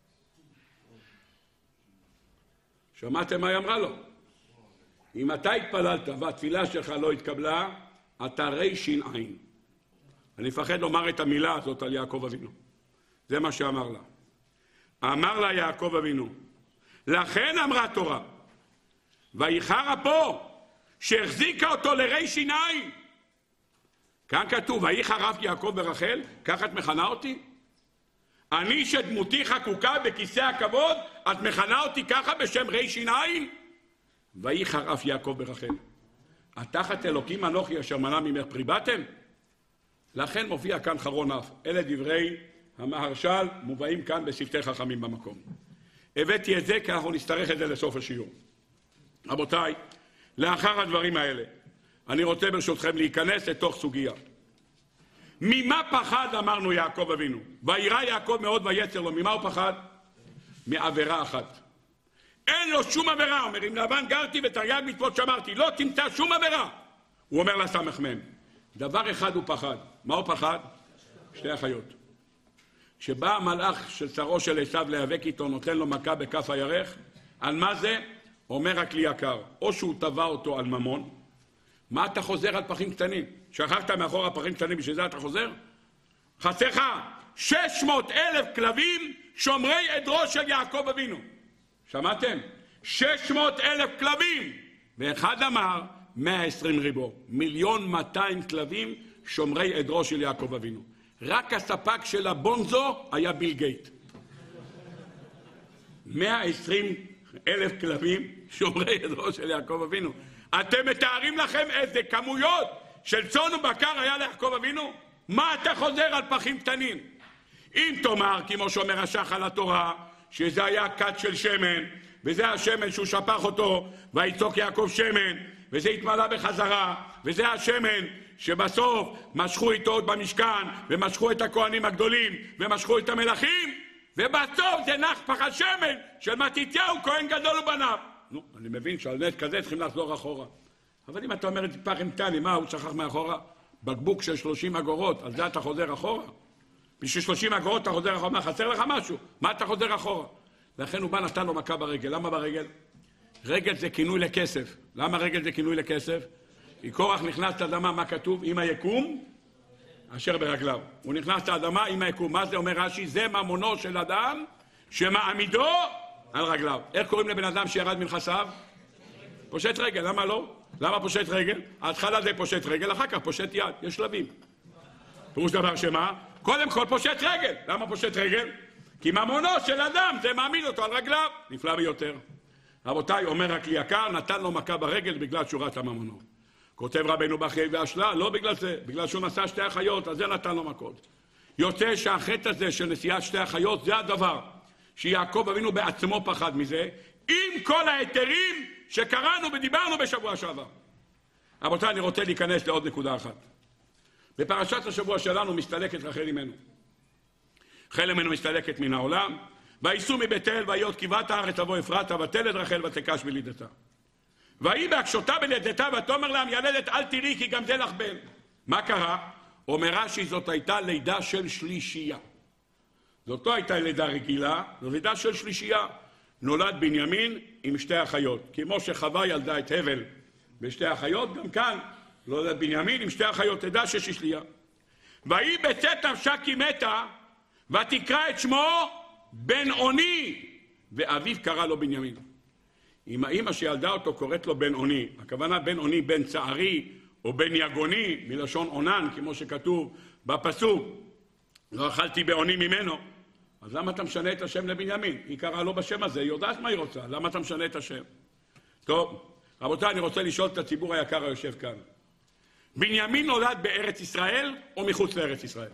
שמעתם מה היא אמרה לו? אם אתה התפללת והתפילה שלך לא התקבלה, אתה ריש שין עין. אני מפחד לומר את המילה הזאת על יעקב אבינו. זה מה שאמר לה. אמר לה יעקב אבינו, לכן אמרה תורה, ויחר אפו, שהחזיקה אותו לרי שיניים. כאן כתוב, ויחר אף יעקב ברחל, ככה את מכנה אותי? אני שדמותי חקוקה בכיסא הכבוד, את מכנה אותי ככה בשם רי שיניים? ויחר אף יעקב ברחל. התחת אלוקים אנוכי אשר מנע ממך פרי בטן? לכן מופיע כאן חרון אף. אלה דברי המהרש"ל מובאים כאן בשפתי חכמים במקום. הבאתי את זה כי אנחנו נצטרך את זה לסוף השיעור. רבותיי, לאחר הדברים האלה, אני רוצה ברשותכם להיכנס לתוך סוגיה. ממה פחד אמרנו יעקב אבינו? וירא יעקב מאוד ויצר לו. ממה הוא פחד? מעבירה אחת. אין לו שום עבירה. אומר, אם לבן גרתי ותרי"ג מצוות שמרתי, לא תמצא שום עבירה. הוא אומר לסמ"ם, דבר אחד הוא פחד. מה הוא פחד? שתי החיות. כשבא המלאך של שרו של עשיו להיאבק איתו, נותן לו מכה בכף הירך, על מה זה? אומר הכלי יקר, או שהוא טבע אותו על ממון. מה אתה חוזר על פחים קטנים? שכחת מאחור הפחים קטנים, בשביל זה אתה חוזר? חסך שש מאות אלף כלבים שומרי עדרו של יעקב אבינו. שמעתם? שש מאות אלף כלבים. ואחד אמר מאה ועשרים ריבו. מיליון מאתיים כלבים שומרי עדרו של יעקב אבינו. רק הספק של הבונזו היה ביל גייט. מאה ועשרים אלף כלבים שומרי עדרו של יעקב אבינו. אתם מתארים לכם איזה כמויות של צאן ובקר היה ליעקב אבינו? מה אתה חוזר על פחים קטנים? אם תאמר, כמו שאומר השח על התורה, שזה היה כת של שמן, וזה השמן שהוא שפך אותו, ויצוק יעקב שמן, וזה התמלא בחזרה, וזה השמן שבסוף משכו איתו עוד במשכן, ומשכו את הכהנים הגדולים, ומשכו את המלכים, ובסוף זה נח פח השמן של מתתיהו, כהן גדול ובניו. נו, אני מבין שעל נט כזה צריכים לחזור אחורה. אבל אם אתה אומר את פחים קטנים, מה הוא שכח מאחורה? בקבוק של שלושים אגורות, על זה אתה חוזר אחורה? בשביל שלושים אגורות אתה חוזר אחורה, מה, חסר לך משהו? מה אתה חוזר אחורה? לכן הוא בא נתן לו מכה ברגל. למה ברגל? רגל זה כינוי לכסף. למה רגל זה כינוי לכסף? כי קורח נכנס לאדמה, מה כתוב? עם היקום אשר ברגליו. הוא נכנס לאדמה עם היקום. מה זה אומר רש"י? זה ממונו של אדם שמעמידו על רגליו. איך קוראים לבן אדם שירד מנכסיו? פושט רגל. למה לא? למה פושט רגל? ההתחלה זה פושט רגל, אחר כך פושט יד. יש שלבים. פירוש דבר שמה? קודם כל פושט רגל. למה פושט רגל? כי ממונו של אדם זה מעמיד אותו על רגליו. נפלא ביותר. רבותיי, אומר הכלי יקר, נתן לו מכה ברגל בגלל שורת הממונו. כותב רבנו בחיי והשלה, לא בגלל זה, בגלל שהוא נשא שתי החיות, אז זה נתן לו מכות. יוצא שהחטא הזה של נשיאת שתי החיות, זה הדבר שיעקב אבינו בעצמו פחד מזה, עם כל ההיתרים שקראנו ודיברנו בשבוע שעבר. רבותיי, אני רוצה להיכנס לעוד נקודה אחת. בפרשת השבוע שלנו מסתלקת רחל אמנו. רחל אמנו מסתלקת מן העולם, וייסעו מבית אל והיות כברת הארץ תבוא אפרתה, ותלד רחל ותקש בלידתה. ויהי בהקשותה בלידתה ותאמר לה המיילדת אל תראי כי גם זה לך בן. מה קרה? אומר רש"י, זאת הייתה לידה של שלישייה. זאת לא הייתה לידה רגילה, זו לידה של שלישייה. נולד בנימין עם שתי אחיות. כמו שחווה ילדה את הבל בשתי אחיות, גם כאן נולד בנימין עם שתי אחיות, לידה של שלישייה. ויהי בצאת נפשה כי מתה, ותקרא את שמו בן עוני, ואביו קרא לו בנימין. אם האמא שילדה אותו קוראת לו בן עוני, הכוונה בן עוני, בן צערי או בן יגוני, מלשון עונן, כמו שכתוב בפסוק, לא אכלתי בעוני ממנו, אז למה אתה משנה את השם לבנימין? היא קראה לו בשם הזה, היא יודעת מה היא רוצה, למה אתה משנה את השם? טוב, רבותיי, אני רוצה לשאול את הציבור היקר היושב כאן. בנימין נולד בארץ ישראל או מחוץ לארץ ישראל?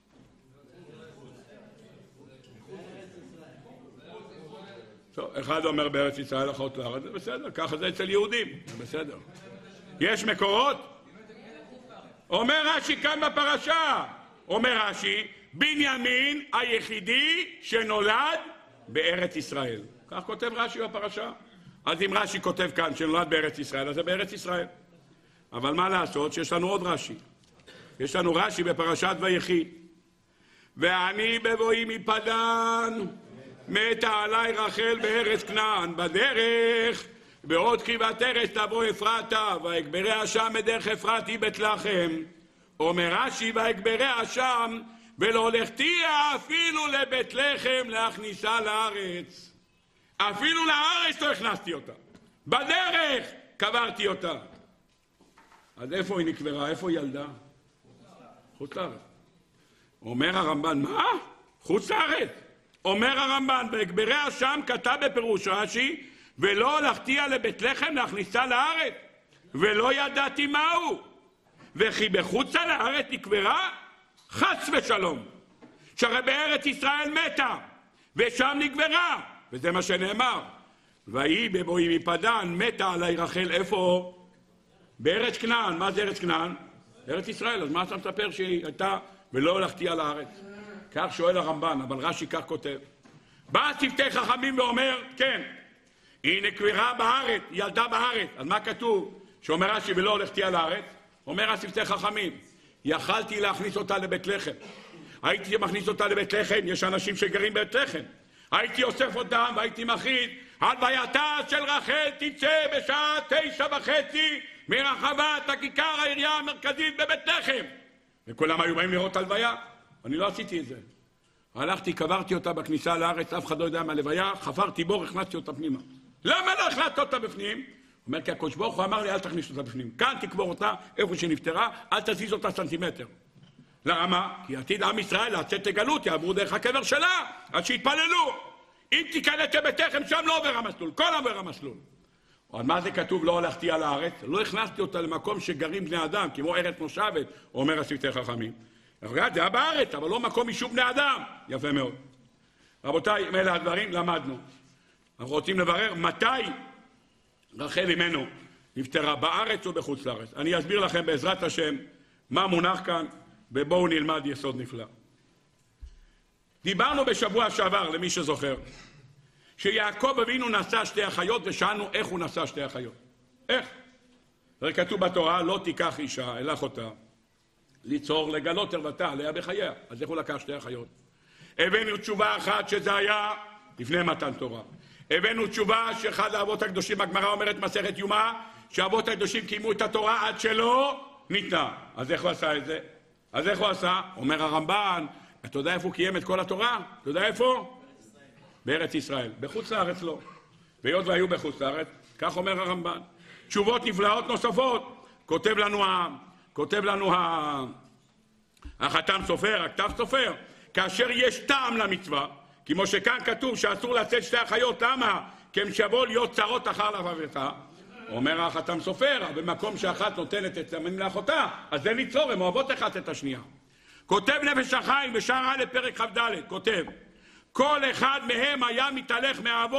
טוב, אחד אומר בארץ ישראל, אחת לארץ, זה בסדר, ככה זה אצל יהודים, זה בסדר. יש מקורות? אומר רש"י כאן בפרשה, אומר רש"י, בנימין היחידי שנולד בארץ ישראל. כך כותב רש"י בפרשה. אז אם רש"י כותב כאן שנולד בארץ ישראל, אז זה בארץ ישראל. אבל מה לעשות שיש לנו עוד רש"י. יש לנו רש"י בפרשת ויחי. ואני בבואי מפדן, מתה עלי רחל בארץ כנען, בדרך, בעוד כברת ארץ תבוא אפרתה, ואגבריה שם מדרך אפרתי בית לחם. אומר רש"י, ואגבריה שם, ולא הולכתיה אפילו לבית לחם להכניסה לארץ. אפילו לארץ לא הכנסתי אותה. בדרך קברתי אותה. אז איפה היא נקברה? איפה היא ילדה? חוץ לארץ. אומר הרמב"ן, מה? חוץ לארץ. אומר הרמב"ן, ואגבריה שם כתב בפירוש רש"י, ולא הלכתיה לבית לחם להכניסה לארץ, ולא ידעתי מהו. וכי בחוצה לארץ נקברה? חס ושלום. שהרי בארץ ישראל מתה, ושם נקברה. וזה מה שנאמר. ויהי בבואי מפדן, מתה עלי רחל, איפה? בארץ כנען. מה זה ארץ כנען? ארץ ישראל. אז מה אתה מספר שהיא הייתה ולא הלכתיה לארץ? כך שואל הרמב"ן, אבל רש"י כך כותב. בא צוותי חכמים ואומר, כן, היא נקברה בארץ, ילדה בארץ. אז מה כתוב? שאומר רש"י ולא הולכתיה לארץ? אומר הצוותי חכמים, יכלתי להכניס אותה לבית לחם. הייתי מכניס אותה לבית לחם, יש אנשים שגרים בבית לחם. הייתי אוסף אותם והייתי מכריז, הלווייתה של רחל תצא בשעה תשע וחצי מרחבת הכיכר העירייה המרכזית בבית לחם. וכולם היו באים לראות הלוויה. אני לא עשיתי את זה. הלכתי, קברתי אותה בכניסה לארץ, אף אחד לא יודע מהלוויה, חפרתי בור, הכנסתי אותה פנימה. למה לא הכנסת אותה בפנים? אומר, כי הקדוש ברוך הוא אמר לי, אל תכניס אותה בפנים. כאן תקבור אותה, איפה שנפטרה, אל תזיז אותה סנטימטר. למה? כי עתיד עם ישראל לצאת לגלות, יעברו דרך הקבר שלה, עד שיתפללו. אם תיכנס לבית לחם, שם לא עובר המסלול, כל עובר המסלול. אבל מה זה כתוב, לא הלכתי על הארץ? לא הכנסתי אותה למקום שגרים בני אדם, כמו ארץ מושבת, אומר הצוותי חכמים. זה היה בארץ, אבל לא מקום יישוב בני אדם. יפה מאוד. רבותיי, מאלה הדברים למדנו. אנחנו רוצים לברר מתי רחל אמנו נפטרה, בארץ או בחוץ לארץ. אני אסביר לכם בעזרת השם מה מונח כאן, ובואו נלמד יסוד נפלא. דיברנו בשבוע שעבר, למי שזוכר, שיעקב אבינו נשא שתי אחיות, ושאלנו איך הוא נשא שתי אחיות. איך? זה כתוב בתורה, לא תיקח אישה, אלא אחותה, ליצור, לגלות ערוותה עליה בחייה. אז איך הוא לקח שתי אחיות? הבאנו תשובה אחת שזה היה לפני מתן תורה. הבאנו תשובה שאחד האבות הקדושים, הגמרא אומרת מסכת יומא, שהאבות הקדושים קיימו את התורה עד שלא ניתנה. אז איך הוא עשה את זה? אז איך הוא עשה? אומר הרמב"ן, אתה יודע איפה הוא קיים את כל התורה? אתה יודע איפה? בארץ ישראל. בחוץ לארץ לא. והיות והיו בחוץ לארץ, כך אומר הרמב"ן. תשובות נפלאות נוספות. כותב לנו ה... כותב לנו ה... החתם סופר, הכתב סופר, כאשר יש טעם למצווה, כמו שכאן כתוב שאסור לצאת שתי אחיות, למה? כי הם שבו להיות צרות אחר לבבתה. אומר החתם סופר, במקום שאחת נותנת את זמנים לאחותה, אז זה ליצור, הם אוהבות אחת את השנייה. כותב נפש החיים בשער א' פרק כ"ד, כותב, כל אחד מהם היה מתהלך מהאבות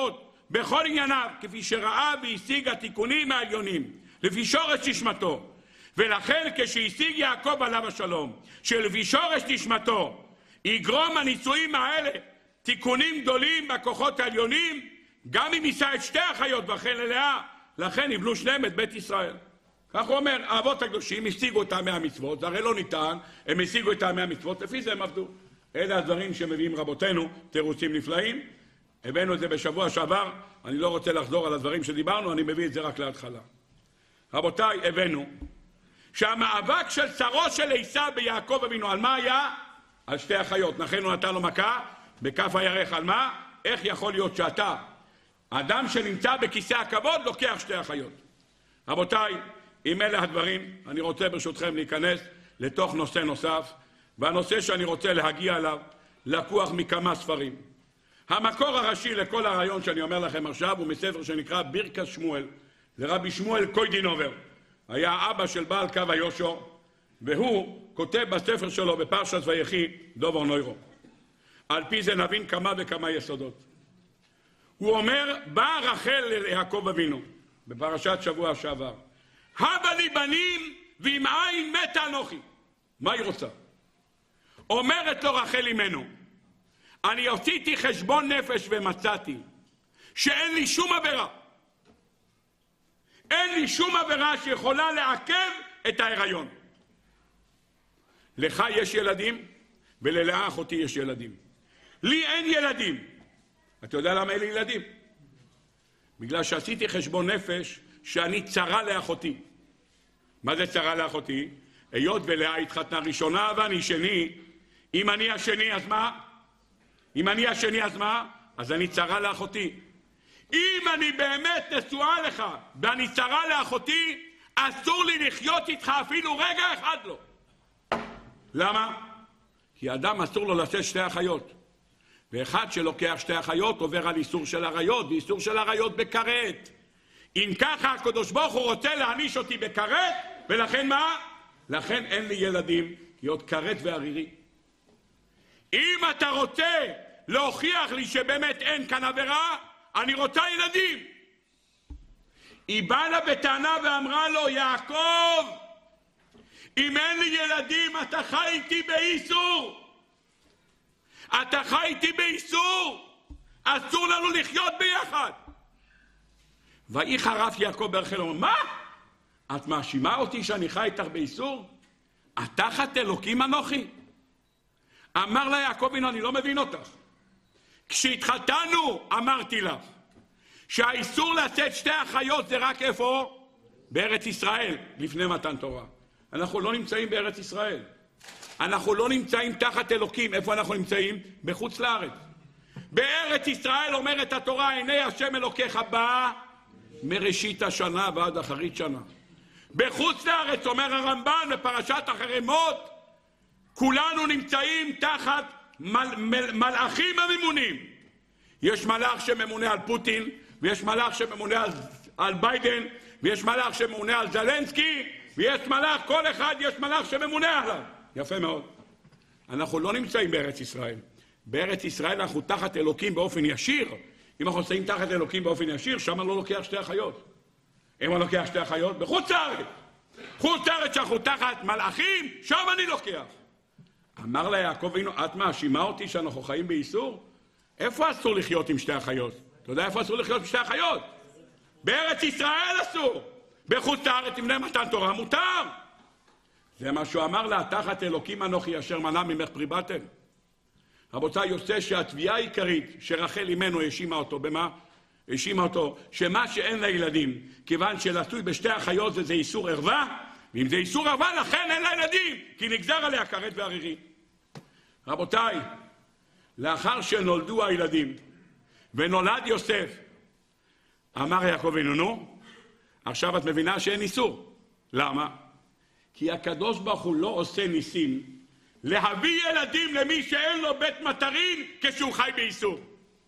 בכל ענייניו, כפי שראה והשיג התיקונים העליונים, לפי שורש נשמתו. ולכן כשהשיג יעקב עליו השלום, שלפי שורש נשמתו, יגרום הניסויים האלה תיקונים גדולים בכוחות העליונים, גם אם יישא את שתי החיות וכן ללאה, לכן יבלו שניהם את בית ישראל. כך הוא אומר, האבות הקדושים השיגו את טעמי המצוות, זה הרי לא ניתן, הם השיגו את טעמי המצוות, לפי זה הם עבדו. אלה הדברים שמביאים רבותינו, תירוצים נפלאים. הבאנו את זה בשבוע שעבר, אני לא רוצה לחזור על הדברים שדיברנו, אני מביא את זה רק להתחלה. רבותיי, הבאנו שהמאבק של שרו של עשיו ביעקב אבינו, על מה היה? על שתי החיות. לכן הוא נתן לו מכה בכף הירך. על מה? איך יכול להיות שאתה, אדם שנמצא בכיסא הכבוד, לוקח שתי החיות? רבותיי, אם אלה הדברים, אני רוצה ברשותכם להיכנס לתוך נושא נוסף, והנושא שאני רוצה להגיע אליו לקוח מכמה ספרים. המקור הראשי לכל הרעיון שאני אומר לכם עכשיו הוא מספר שנקרא ברכת שמואל, לרבי שמואל קוידינובר. היה אבא של בעל קו היושר, והוא כותב בספר שלו בפרשת ויחי דובר נוירו. על פי זה נבין כמה וכמה יסודות. הוא אומר, באה רחל ליעקב אבינו בפרשת שבוע שעבר, הבה לי בנים ועם עין מתה אנוכי. מה היא רוצה? אומרת לו רחל אמנו, אני עשיתי חשבון נפש ומצאתי שאין לי שום עבירה, אין לי שום עבירה שיכולה לעכב את ההיריון. לך יש ילדים וללאה אחותי יש ילדים, לי אין ילדים. אתה יודע למה אין לי ילדים? בגלל שעשיתי חשבון נפש שאני צרה לאחותי. מה זה צרה לאחותי? היות ולאה התחתנה ראשונה ואני שני, אם אני השני אז מה? אם אני השני אז מה? אז אני צרה לאחותי. אם אני באמת נשואה לך ואני צרה לאחותי, אסור לי לחיות איתך אפילו רגע אחד לא. למה? כי אדם אסור לו לשאת שתי אחיות. ואחד שלוקח שתי אחיות עובר על איסור של עריות, ואיסור של עריות בכרת. אם ככה הקדוש ברוך הוא רוצה להעניש אותי בכרת, ולכן מה? לכן אין לי ילדים, להיות כרת וערירי. אם אתה רוצה להוכיח לי שבאמת אין כאן עבירה, אני רוצה ילדים. היא באה לה בטענה ואמרה לו, יעקב, אם אין לי ילדים אתה חי איתי באיסור. אתה חי איתי באיסור, אסור לנו לחיות ביחד. ויהי חרף יעקב ברחל, אומר, מה? את מאשימה אותי שאני חי איתך באיסור? את תחת אלוקים אנוכי? אמר לה יעקב, הנה אני לא מבין אותך. כשהתחתנו אמרתי לך שהאיסור לשאת שתי אחיות זה רק איפה? בארץ ישראל, לפני מתן תורה. אנחנו לא נמצאים בארץ ישראל. אנחנו לא נמצאים תחת אלוקים. איפה אנחנו נמצאים? בחוץ לארץ. בארץ ישראל אומרת התורה, עיני השם אלוקיך בא מראשית השנה ועד אחרית שנה. בחוץ לארץ אומר הרמב"ן בפרשת אחרי מות, כולנו נמצאים תחת מל, מל, מלאכים הממונים. יש מלאך שממונה על פוטין, ויש מלאך שממונה על, על ביידן, ויש מלאך שממונה על זלנסקי, ויש מלאך, כל אחד יש מלאך שממונה עליו. יפה מאוד. אנחנו לא נמצאים בארץ ישראל. בארץ ישראל אנחנו תחת אלוקים באופן ישיר. אם אנחנו נמצאים תחת אלוקים באופן ישיר, שם לא לוקח שתי אחיות. אם אני לוקח שתי אחיות, בחוץ לארץ. חוץ לארץ שאנחנו תחת מלאכים, שם אני לוקח. אמר לה יעקב, את מאשימה אותי שאנחנו חיים באיסור? איפה אסור לחיות עם שתי אחיות? אתה יודע איפה אסור לחיות עם שתי אחיות? בארץ ישראל אסור. בחוץ לארץ עם מתן תורה מותר. זה מה שהוא אמר לה, תחת אלוקים אנוכי אשר מנע ממך פרי בטן. רבותיי, יוצא שהתביעה העיקרית שרחל אמנו האשימה אותו, במה? האשימה אותו שמה שאין לה ילדים, כיוון שלעשוי בשתי אחיות זה, זה איסור ערווה, ואם זה איסור ערווה לכן אין לה ילדים, כי נגזר עליה כרת וערירי. רבותיי, לאחר שנולדו הילדים ונולד יוסף, אמר יעקב נו, עכשיו את מבינה שאין איסור. למה? כי הקדוש ברוך הוא לא עושה ניסים להביא ילדים למי שאין לו בית מטרין כשהוא חי באיסור.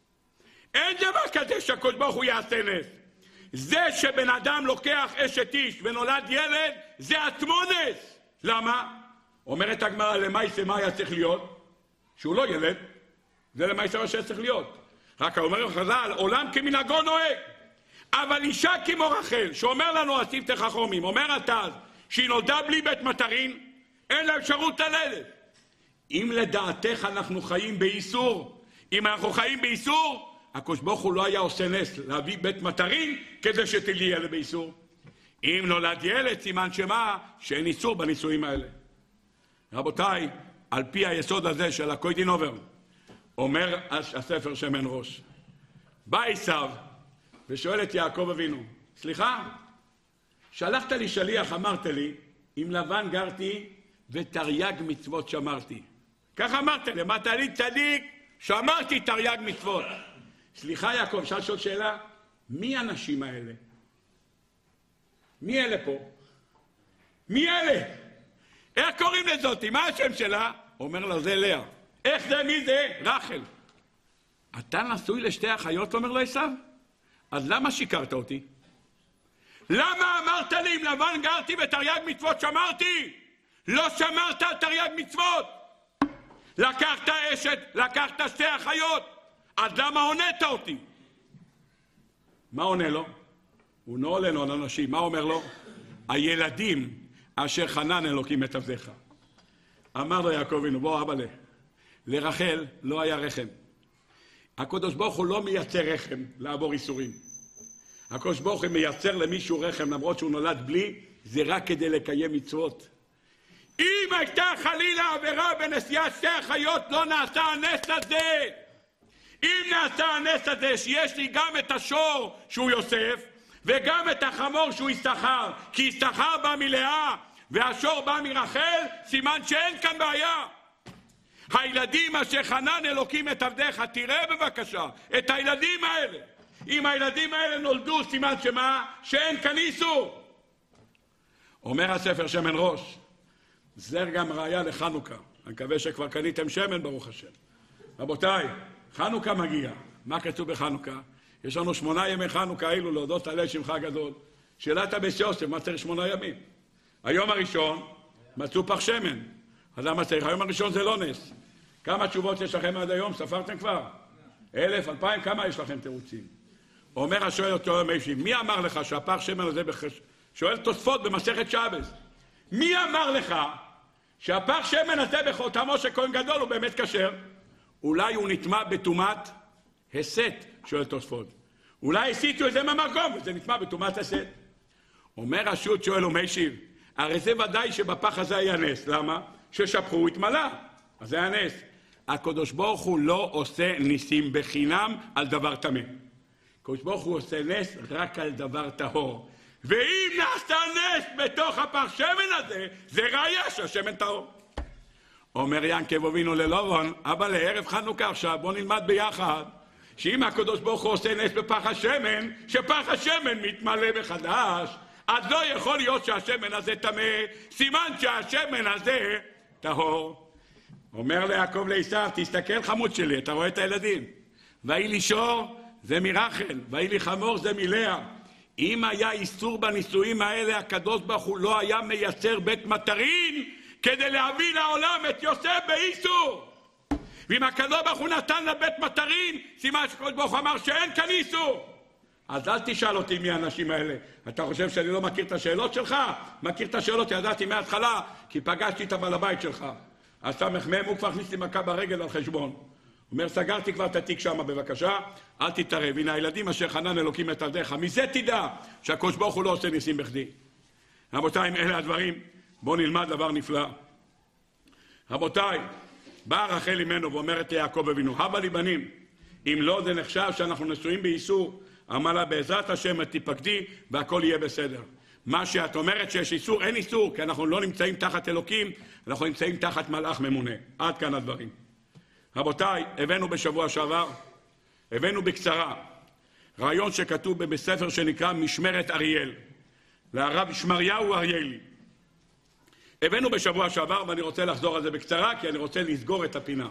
אין דבר כזה שהקדוש ברוך הוא יעשה נס. זה שבן אדם לוקח אשת איש ונולד ילד, זה עצמו נס. למה? אומרת הגמרא, למעשה מה היה צריך להיות? שהוא לא ילד, זה למעשה מה שהיה צריך להיות. רק אומר חז"ל, עולם כמנהגו נוהג. אבל אישה כמו רחל, שאומר לנו הסיפתח חכמים, אומר התז, שהיא נולדה בלי בית מטרין, אין לה אפשרות ללדת. אם לדעתך אנחנו חיים באיסור, אם אנחנו חיים באיסור, הקדוש ברוך הוא לא היה עושה נס להביא בית מטרין כדי שתלדי ילד באיסור. אם נולד ילד, סימן שמה? שאין איסור בנישואים האלה. רבותיי, על פי היסוד הזה של הקוידינובר, אומר הספר שמן ראש, בא עשיו ושואל את יעקב אבינו, סליחה, שלחת לי שליח, אמרת לי, עם לבן גרתי ותרי"ג מצוות שמרתי. כך אמרת לי, אמרת לי צדיק, שמרתי תרי"ג מצוות. סליחה יעקב, שאל שואל שאלה, מי האנשים האלה? מי אלה פה? מי אלה? איך קוראים לזאתי? מה השם שלה? אומר לו, זה לאה. איך זה? מי זה? רחל. אתה נשוי לשתי אחיות, אומר לו עשיו? אז למה שיקרת אותי? למה אמרת לי עם לבן גרתי ותרי"ג מצוות שמרתי? לא שמרת על תרי"ג מצוות. לקחת אשת, לקחת שתי אחיות, אז למה עונית אותי? מה עונה לו? הוא לא עולה לו על אנשים, מה אומר לו? הילדים אשר חנן אלוקים את עבדיך. אמר לו יעקב אבינו, בוא אבא ל... לרחל לא היה רחם. הקדוש ברוך הוא לא מייצר רחם לעבור איסורים. הקדוש ברוך הוא מייצר למישהו רחם למרות שהוא נולד בלי, זה רק כדי לקיים מצוות. אם הייתה חלילה עבירה בנשיאת שתי אחיות, לא נעשה הנס הזה. אם נעשה הנס הזה שיש לי גם את השור שהוא יוסף, וגם את החמור שהוא יששכר, כי יששכר בא מלאה והשור בא מרחל, סימן שאין כאן בעיה. הילדים אשר חנן אלוקים את עבדיך, תראה בבקשה את הילדים האלה. אם הילדים האלה נולדו, סימן שמה? שאין כאן איסור. אומר הספר שמן ראש, זה גם ראיה לחנוכה. אני מקווה שכבר קניתם שמן ברוך השם. רבותיי, חנוכה מגיע. מה כתוב בחנוכה? יש לנו שמונה ימי חנוכה אילו להודות עלי שמך גדול. שאלת הבית יוסף, מה צריך שמונה ימים? היום הראשון מצאו פח שמן. אז למה צריך? היום הראשון זה לא נס. כמה תשובות יש לכם עד היום? ספרתם כבר? אלף, אלפיים, כמה יש לכם תירוצים? אומר השואל אותו מיישי, מי אמר לך שהפח שמן הזה בחש... שואל תוספות במסכת שבס. מי אמר לך שהפח שמן הזה בחותמו של כהן גדול הוא באמת כשר? אולי הוא נטמע בטומאת הסת, שואל תוספות. אולי הסיתו את זה מהמקום, וזה נטמע בטומאת הסת. אומר השו"ת, שואל ומיישיב, הרי זה ודאי שבפח הזה היה נס. למה? ששפכו התמלא. אז זה היה נס. הקדוש ברוך הוא לא עושה ניסים בחינם על דבר טמא. הקדוש ברוך הוא עושה נס רק על דבר טהור. ואם נעשה נס בתוך הפח שמן הזה, זה ראיה שהשמן טהור. אומר ינקב אבינו ללורון, אבא לערב חנוכה עכשיו, בוא נלמד ביחד, שאם הקדוש ברוך הוא עושה נס בפח השמן, שפח השמן מתמלא מחדש, אז לא יכול להיות שהשמן הזה טמא, סימן שהשמן הזה טהור. אומר ליעקב לעשיו, תסתכל חמוד שלי, אתה רואה את הילדים? ויהי לי שור, זה מרחל, ויהי לי חמור, זה מלאה. אם היה איסור בנישואים האלה, הקדוש ברוך הוא לא היה מייצר בית מטרין כדי להביא לעולם את יוסף באיסור. ואם הקדוש ברוך הוא נתן לבית מטרין, סימן שהקדוש ברוך הוא אמר שאין כאן איסור. אז אל תשאל אותי מי האנשים האלה. אתה חושב שאני לא מכיר את השאלות שלך? מכיר את השאלות, ידעתי מההתחלה, כי פגשתי את הבעל הבית שלך. אז סמ"ם הוא כבר הכניס לי מכה ברגל על חשבון. אומר, סגרתי כבר את התיק שם, בבקשה, אל תתערב. הנה הילדים אשר חנן אלוקים את עבדיך. מזה תדע שהקדוש ברוך הוא לא עושה ניסים בכדי. רבותיי, אם אלה הדברים, בואו נלמד דבר נפלא. רבותיי, באה רחל ממנו ואומרת ליעקב אבינו, הבה לי בנים, אם לא זה נחשב שאנחנו נשואים באיסור, אמר לה בעזרת השם תיפקדי והכל יהיה בסדר. מה שאת אומרת שיש איסור, אין איסור, כי אנחנו לא נמצאים תחת אלוקים, אנחנו נמצאים תחת מלאך ממונה. עד כאן הדברים. רבותיי, הבאנו בשבוע שעבר, הבאנו בקצרה, רעיון שכתוב בספר שנקרא משמרת אריאל, לרב שמריהו אריאלי. הבאנו בשבוע שעבר, ואני רוצה לחזור על זה בקצרה, כי אני רוצה לסגור את הפינה.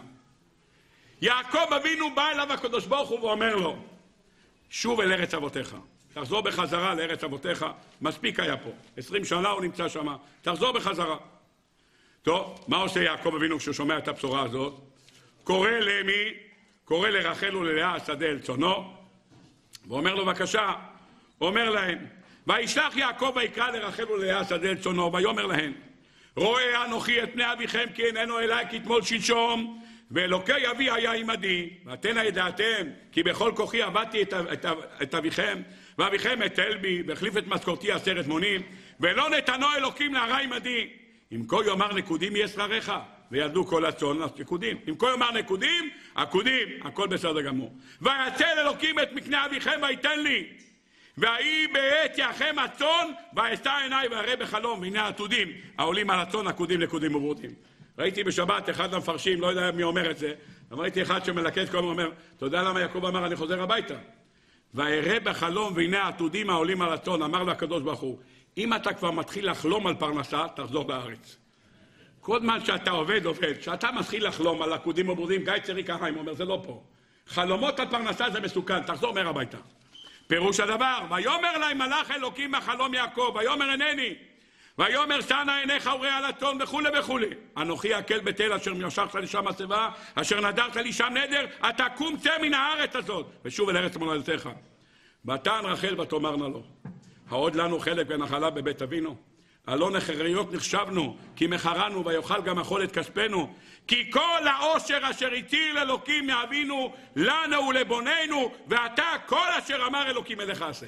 יעקב אבינו בא אליו הקדוש ברוך הוא ואומר לו, שוב אל ארץ אבותיך, תחזור בחזרה לארץ אבותיך, מספיק היה פה, עשרים שנה הוא נמצא שם, תחזור בחזרה. טוב, מה עושה יעקב אבינו כשהוא שומע את הבשורה הזאת? קורא למי? קורא לרחל וללאה השדה אל צונו, ואומר לו בבקשה, אומר להם, וישלח יעקב ויקרא לרחל וללאה השדה אל צונו, ויאמר להם, רואה אנוכי את פני אביכם כי איננו אליי כתמול שלשום, ואלוקי אבי היה עמדי, ואתנה ידעתם כי בכל כוחי עבדתי את, את, את אביכם, ואביכם אתל בי, והחליף את משכורתי עשרת מונים, ולא נתנו אלוקים להרע עמדי. אם כה יאמר נקודים יהיה שכרך, וידעו כל הצאן נקודים. אם כה יאמר נקודים, עקודים, הכל בסדר גמור. ויצל אלוקים את מקנה אביכם ויתן לי, והיא בעת יחם הצאן, ואשא עיניי והראה בחלום, והנה העתודים העולים על הצאן, עקודים נקודים וברודים. ראיתי בשבת אחד המפרשים, לא יודע מי אומר את זה, אבל ראיתי אחד שמלקט כל הזמן אומר, אתה יודע למה יעקב אמר אני חוזר הביתה? והראה בחלום והנה העתודים העולים על הצאן, אמר לו הקדוש ברוך הוא, אם אתה כבר מתחיל לחלום על פרנסה, תחזור לארץ. כל זמן שאתה עובד, עובד. שאתה מתחיל לחלום על עקודים וברודים, גיא צריק החיים אומר, זה לא פה. חלומות על פרנסה זה מסוכן, תחזור מהר הביתה. פירוש הדבר, ויאמר להם מלאך אלוקים בחלום יעקב, ויאמר הנני, ויאמר שנה עיניך וראה על הצאן וכו' וכו'. אנוכי הקל בתל אשר משכת לי שם השיבה, אשר נדרת לי שם נדר, אתה קום צא מן הארץ הזאת, ושוב אל ארץ מולדתך. ותען רחל ותאמרנה לו, העוד לנו חלק ונחלה בבית אבינו? הלא נחריות נחשבנו, כי מחרנו ויאכל גם אכול את כספנו, כי כל העושר אשר הטיל אלוקים מאבינו לנו ולבוננו, ואתה כל אשר אמר אלוקים אליך עשה.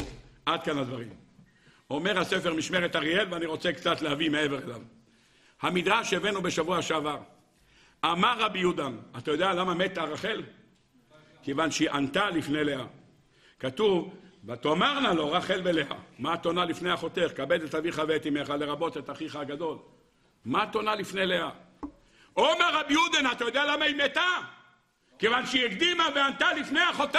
עד כאן הדברים. אומר הספר משמרת אריאל, ואני רוצה קצת להביא מעבר אליו. המדרש הבאנו בשבוע שעבר. אמר רבי יהודה, אתה יודע למה מתה רחל? כיוון שהיא ענתה לפני לאה. כתוב, ותאמרנה לו רחל ולאה, מה התונה לפני אחותך? כבד את אביך ואת אמך, לרבות את אחיך הגדול. מה התונה לפני לאה? אומר רבי יהודה, אתה יודע למה היא מתה? כיוון שהיא הקדימה וענתה לפני אחותה.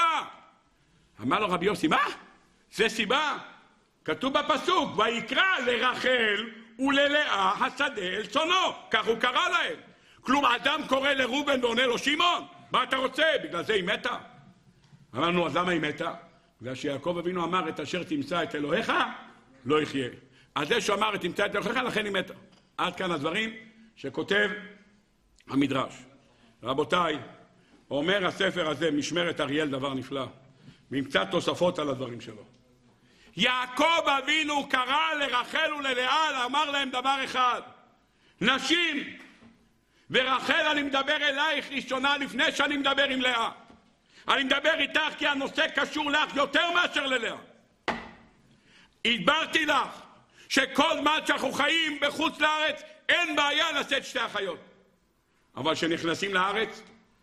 אמר לו רבי יוסי, מה? זה סיבה? כתוב בפסוק, ויקרא לרחל וללאה השדה אל צונו, כך הוא קרא להם. כלום אדם קורא לרובן ועונה לו שמעון, מה אתה רוצה? בגלל זה היא מתה. אמרנו, אז למה היא מתה? בגלל שיעקב אבינו אמר את אשר תמצא את אלוהיך לא יחיה. אז זה שאמר את תמצא את אלוהיך לכן היא מתה. עד כאן הדברים שכותב המדרש. רבותיי, אומר הספר הזה משמרת אריאל דבר נפלא, ועם קצת תוספות על הדברים שלו. יעקב אבינו קרא לרחל וללאה, אמר להם דבר אחד, נשים, ורחל אני מדבר אלייך ראשונה לפני שאני מדבר עם לאה. אני מדבר איתך כי הנושא קשור לך יותר מאשר ללאה. הסברתי לך שכל זמן שאנחנו חיים בחוץ לארץ אין בעיה לשאת שתי אחיות, אבל כשנכנסים לארץ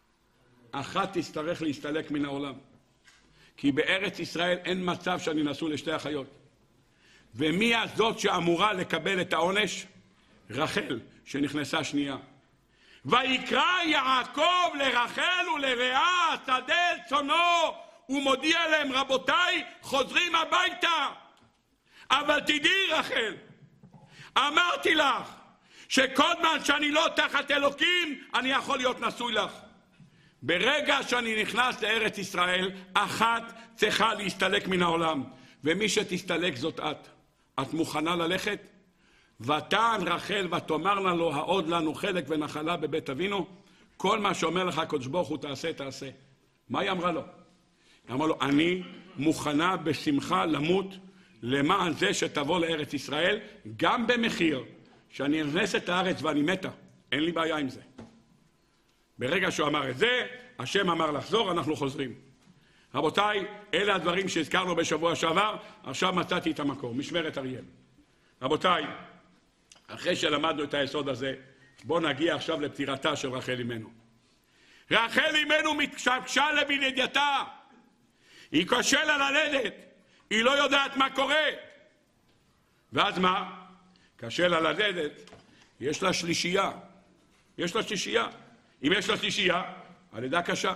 אחת תצטרך להסתלק מן העולם, כי בארץ ישראל אין מצב שאני נשוא לשתי אחיות. ומי הזאת שאמורה לקבל את העונש? רחל שנכנסה שנייה. ויקרא יעקב לרחל וללאה השדה אל צונו, ומודיע להם רבותיי חוזרים הביתה. אבל תדעי רחל, אמרתי לך שכל זמן שאני לא תחת אלוקים אני יכול להיות נשוי לך. ברגע שאני נכנס לארץ ישראל אחת צריכה להסתלק מן העולם, ומי שתסתלק זאת את. את מוכנה ללכת? ותען רחל ותאמרנה לו העוד לנו חלק ונחלה בבית אבינו? כל מה שאומר לך הקדוש ברוך הוא תעשה תעשה. מה היא אמרה לו? היא אמרה לו אני מוכנה בשמחה למות למען זה שתבוא לארץ ישראל, גם במחיר שאני נכנסת לארץ ואני מתה, אין לי בעיה עם זה. ברגע שהוא אמר את זה, השם אמר לחזור, אנחנו חוזרים. רבותיי, אלה הדברים שהזכרנו בשבוע שעבר, עכשיו מצאתי את המקור, משמרת אריאל. רבותיי, אחרי שלמדנו את היסוד הזה, בואו נגיע עכשיו לפטירתה של רחל אמנו. רחל אמנו מתקשה לבלייתה, היא קשה לה ללדת, היא לא יודעת מה קורה. ואז מה? קשה לה ללדת, יש לה שלישייה, יש לה שלישייה. אם יש לה שלישייה, הלידה קשה.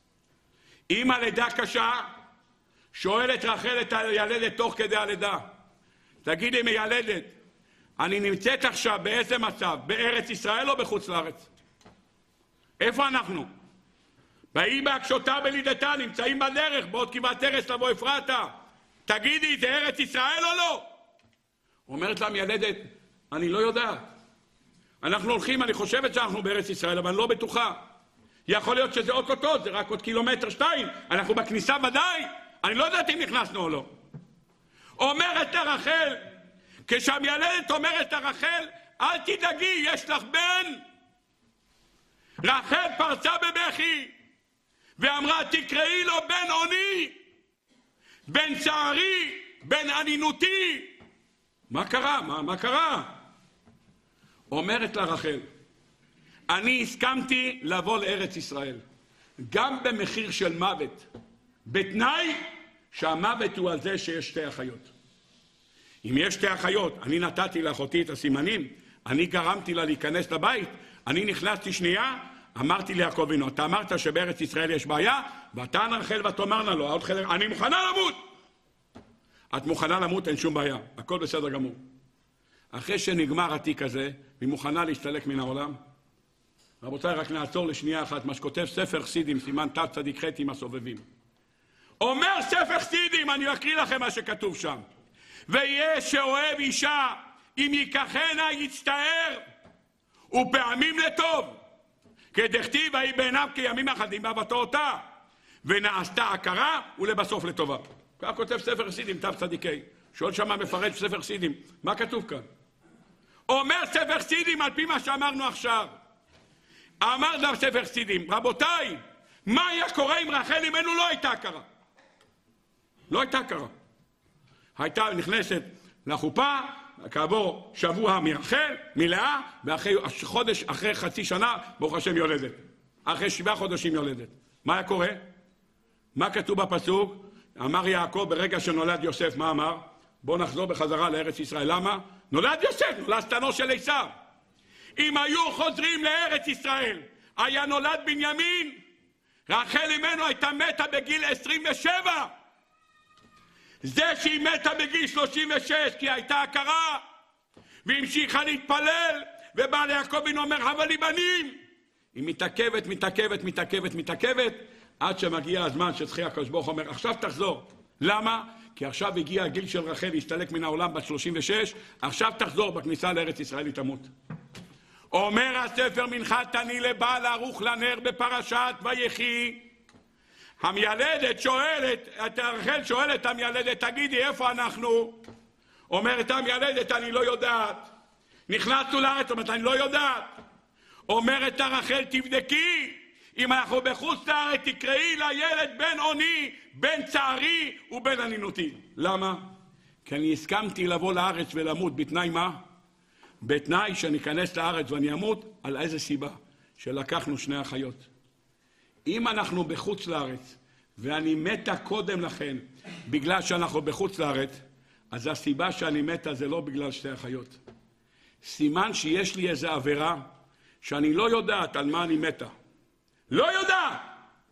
אם הלידה קשה, שואלת רחל את הילדת תוך כדי הלידה, תגידי מיילדת, אני נמצאת עכשיו באיזה מצב? בארץ ישראל או בחוץ לארץ? איפה אנחנו? באי בהקשותה בלידתה, נמצאים בדרך, בעוד כברת ארץ לבוא אפרתה. תגידי, זה ארץ ישראל או לא? אומרת לה מיילדת, אני לא יודעת. אנחנו הולכים, אני חושבת שאנחנו בארץ ישראל, אבל אני לא בטוחה. יכול להיות שזה אוטוטו, זה רק עוד קילומטר שתיים, אנחנו בכניסה ודאי, אני לא יודעת אם נכנסנו או לא. אומרת הרחל, כשהמיילדת אומרת הרחל, אל תדאגי, יש לך בן. רחל פרצה בבכי, ואמרה, תקראי לו בן עוני, בן צערי, בן ענינותי. מה קרה? מה, מה קרה? אומרת לה רחל, אני הסכמתי לבוא לארץ ישראל, גם במחיר של מוות, בתנאי שהמוות הוא על זה שיש שתי אחיות. אם יש שתי אחיות, אני נתתי לאחותי את הסימנים, אני גרמתי לה להיכנס לבית, אני נכנסתי שנייה, אמרתי ליעקב אבינו, אתה אמרת שבארץ ישראל יש בעיה, ואתה רחל ותאמרנה לו, אני מוכנה למות. את מוכנה למות, אין שום בעיה, הכל בסדר גמור. אחרי שנגמר התיק הזה, היא מוכנה להשתלק מן העולם. רבותיי, רק נעצור לשנייה אחת, מה שכותב ספר חסידים, סימן ת' צדיק ח' עם הסובבים. אומר ספר חסידים, אני אקריא לכם מה שכתוב שם. ויש שאוהב אישה, אם ייקחנה יצטער, ופעמים לטוב. כדכתיב, ויהי בעיניו כימים אחדים בעבתו אותה, ונעשתה הכרה ולבסוף לטובה. כך כותב ספר חסידים, ת' צדיק ח'. שואל שמה מפרט ספר חסידים, מה כתוב כאן? אומר ספר חסידים על פי מה שאמרנו עכשיו. אמר דבר ספר חסידים, רבותיי, מה היה קורה אם רחל אמנו לא הייתה הכרה? לא הייתה הכרה. הייתה נכנסת לחופה, כעבור שבוע מרחל, מלאה, ואחרי חודש, אחרי חצי שנה, ברוך השם יולדת. אחרי שבעה חודשים יולדת. מה היה קורה? מה כתוב בפסוק? אמר יעקב ברגע שנולד יוסף, מה אמר? בוא נחזור בחזרה לארץ ישראל. למה? נולד יוסף, נולד סתנו של עשיו. אם היו חוזרים לארץ ישראל, היה נולד בנימין, רחל אמנו הייתה מתה בגיל עשרים ושבע. זה שהיא מתה בגיל שלושים ושש, כי הייתה הכרה, והמשיכה להתפלל, ובא ליעקב אבינו אומר, אבל לי בנים. היא מתעכבת, מתעכבת, מתעכבת, מתעכבת, עד שמגיע הזמן שצריך הקדוש ברוך הוא אומר, עכשיו תחזור. למה? כי עכשיו הגיע הגיל של רחל להסתלק מן העולם בת שלושים ושש, עכשיו תחזור בכניסה לארץ ישראל היא תמות. אומר הספר מנחת תני לבעל ערוך לנר בפרשת ויחי, המיילדת שואלת, את רחל שואלת המיילדת, תגידי איפה אנחנו? אומרת המיילדת, אני לא יודעת. נכנסנו לארץ, אומרת אני לא יודעת. אומרת הרחל, תבדקי, אם אנחנו בחוץ לארץ, תקראי לילד בן עוני, בן צערי ובן ענינותי. למה? כי אני הסכמתי לבוא לארץ ולמות, בתנאי מה? בתנאי שאני אכנס לארץ ואני אמות, על איזה סיבה? שלקחנו שני אחיות. אם אנחנו בחוץ לארץ, ואני מתה קודם לכן, בגלל שאנחנו בחוץ לארץ, אז הסיבה שאני מתה זה לא בגלל שתי אחיות. סימן שיש לי איזו עבירה, שאני לא יודעת על מה אני מתה. לא יודעת!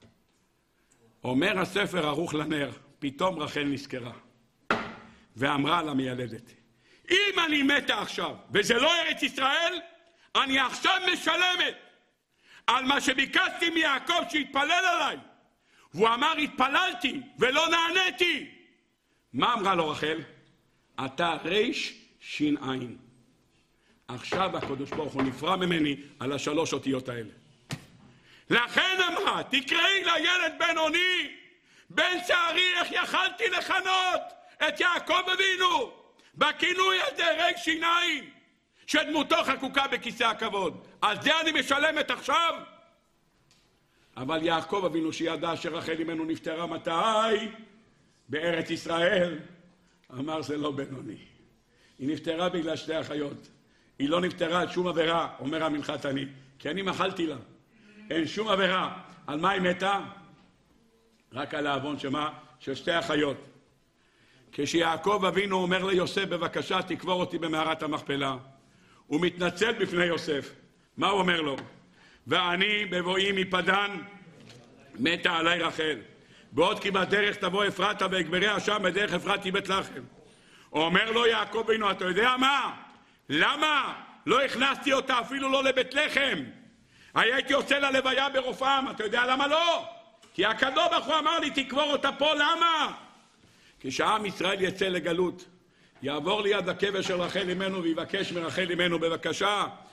אומר הספר ערוך לנר, פתאום רחל נזכרה, ואמרה למיילדת, אם אני מתה עכשיו, וזה לא ארץ ישראל, אני עכשיו משלמת על מה שביקשתי מיעקב שיתפלל עליי. והוא אמר, התפללתי ולא נעניתי. מה אמרה לו רחל? אתה ריש שין עין. עכשיו הקדוש ברוך הוא נפרע ממני על השלוש אותיות האלה. לכן אמרה, תקראי לילד בן עוני, בן צערי, איך יכלתי לכנות את יעקב אבינו בכינוי הזה ריש שין עין, שדמותו חקוקה בכיסא הכבוד. על זה אני משלמת עכשיו? אבל יעקב אבינו שידע שרחל אמנו נפטרה מתי? בארץ ישראל. אמר זה לא בינוני. היא נפטרה בגלל שתי אחיות. היא לא נפטרה על שום עבירה, אומר המנחת אני, כי אני מחלתי לה. אין שום עבירה. על מה היא מתה? רק על העוון שמה? של שתי אחיות. כשיעקב אבינו אומר ליוסף, בבקשה תקבור אותי במערת המכפלה, הוא מתנצל בפני יוסף. מה הוא אומר לו? ואני בבואי מפדן מתה עלי רחל, בעוד כי בדרך תבוא אפרתה ואגבריה שם בדרך אפרתי בית לחם. אומר לו יעקב אבינו, אתה יודע מה? למה לא הכנסתי אותה אפילו לא לבית לחם? הייתי יוצא ללוויה ברופאם. אתה יודע למה לא? כי הקדוש ברוך הוא אמר לי תקבור אותה פה. למה? כשעם ישראל יצא לגלות, יעבור ליד הקבר של רחל אמנו ויבקש מרחל אמנו, בבקשה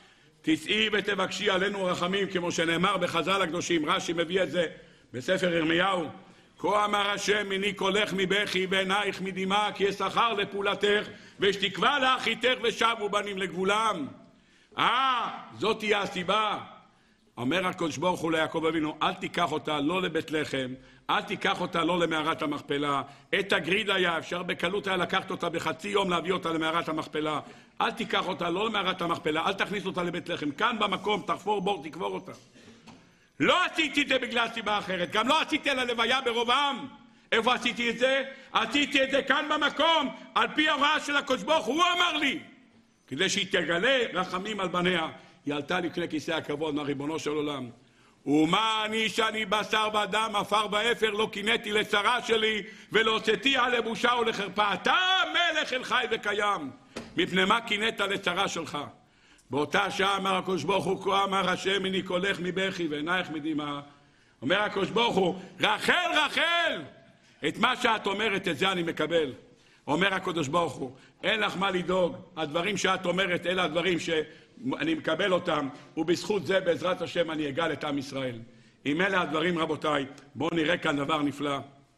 תצאי ותבקשי עלינו רחמים, כמו שנאמר בחז"ל הקדושים. רש"י מביא את זה בספר ירמיהו. כה אמר השם, מני קולך מבכי ועינייך מדמעה, כי אשכר לפעולתך ושתקווה לאחיתך ושבו בנים לגבולם. אה, זאת תהיה הסיבה. אומר הקדוש ברוך הוא ליעקב אבינו, אל תיקח אותה לא לבית לחם, אל תיקח אותה לא למערת המכפלה. את הגריד היה אפשר בקלות היה לקחת אותה בחצי יום להביא אותה למערת המכפלה. אל תיקח אותה לא למערת המכפלה, אל תכניס אותה לבית לחם. כאן במקום תחפור בור, תקבור אותה. לא עשיתי את זה בגלל סיבה אחרת, גם לא עשיתי על הלוויה ברובעם. איפה עשיתי את זה? עשיתי את זה כאן במקום, על פי ההוראה של הקדוש ברוך הוא, הוא אמר לי, כדי שהיא תגלה רחמים על בניה. היא עלתה לפני כיסא הכבוד מהריבונו של עולם. ומה אני שאני בשר ודם, עפר ואפר, לא קינאתי לצרה שלי ולא הוצאתי על לבושה ולחרפה. אתה מלך אל חי וקיים, מפני מה קינאת לצרה שלך? באותה שעה אמר הקדוש ברוך הוא, כה אמר השם, מני קולך מבכי ועינייך מדמעה. אומר הקדוש ברוך הוא, רחל רחל, את מה שאת אומרת את זה אני מקבל. אומר הקדוש ברוך הוא, אין לך מה לדאוג, הדברים שאת אומרת אלה הדברים שאני מקבל אותם, ובזכות זה בעזרת השם אני אגאל את עם ישראל. אם אלה הדברים רבותיי, בואו נראה כאן דבר נפלא.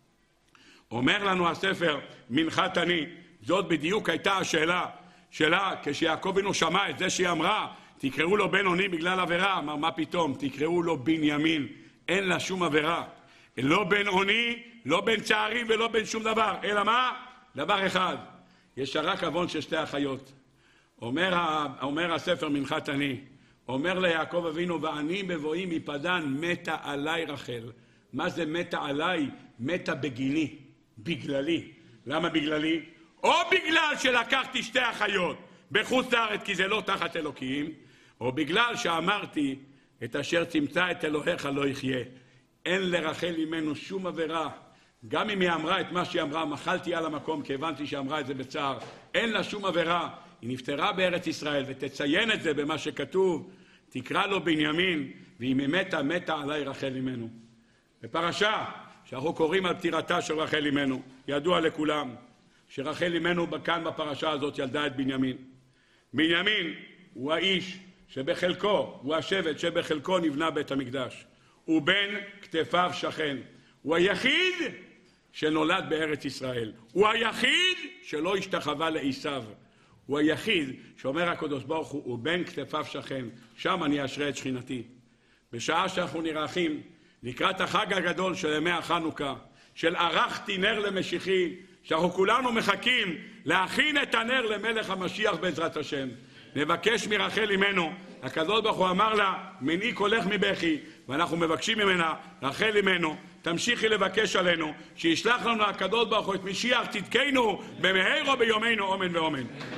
אומר לנו הספר מנחת אני, זאת בדיוק הייתה השאלה שלה, כשיעקב אבינו שמע את זה שהיא אמרה, תקראו לו בן אוני בגלל עבירה. אמר, מה פתאום? תקראו לו בנימין, אין לה שום עבירה. לא בן אוני, לא בן צערי ולא בן שום דבר, אלא מה? דבר אחד, יש רק אבון של שתי אחיות. אומר, אומר הספר מנחת אני, אומר ליעקב אבינו, ואני בבואי מפדן מתה עליי רחל. מה זה מתה עליי? מתה בגיני, בגללי. למה בגללי? או בגלל שלקחתי שתי אחיות בחוץ לארץ כי זה לא תחת אלוקים, או בגלל שאמרתי את אשר צמצא את אלוהיך לא יחיה. אין לרחל ממנו שום עבירה. גם אם היא אמרה את מה שהיא אמרה, מחלתי על המקום כי הבנתי שאמרה את זה בצער. אין לה שום עבירה. היא נפטרה בארץ ישראל, ותציין את זה במה שכתוב, תקרא לו בנימין, ואם היא מתה, מתה עליי רחל ממנו. בפרשה שאנחנו קוראים על פטירתה של רחל ממנו, ידוע לכולם שרחל ממנו כאן בפרשה הזאת ילדה את בנימין. בנימין הוא האיש שבחלקו, הוא השבט שבחלקו נבנה בית המקדש. הוא בן כתפיו שכן. הוא היחיד שנולד בארץ ישראל. הוא היחיד שלא השתחווה לעשיו. הוא היחיד שאומר הקדוש ברוך הוא, הוא בן כתפיו שכן. שם אני אשרה את שכינתי. בשעה שאנחנו נערכים לקראת החג הגדול של ימי החנוכה, של ערכתי נר למשיחי, שאנחנו כולנו מחכים להכין את הנר למלך המשיח בעזרת השם. נבקש מרחל אמנו, הקדוש ברוך הוא אמר לה, מני קולך מבכי, ואנחנו מבקשים ממנה, רחל אמנו, תמשיכי לבקש עלינו, שישלח לנו הקדוש ברוך הוא את משיח צדקנו, במהרה ביומנו, אמן ואמן.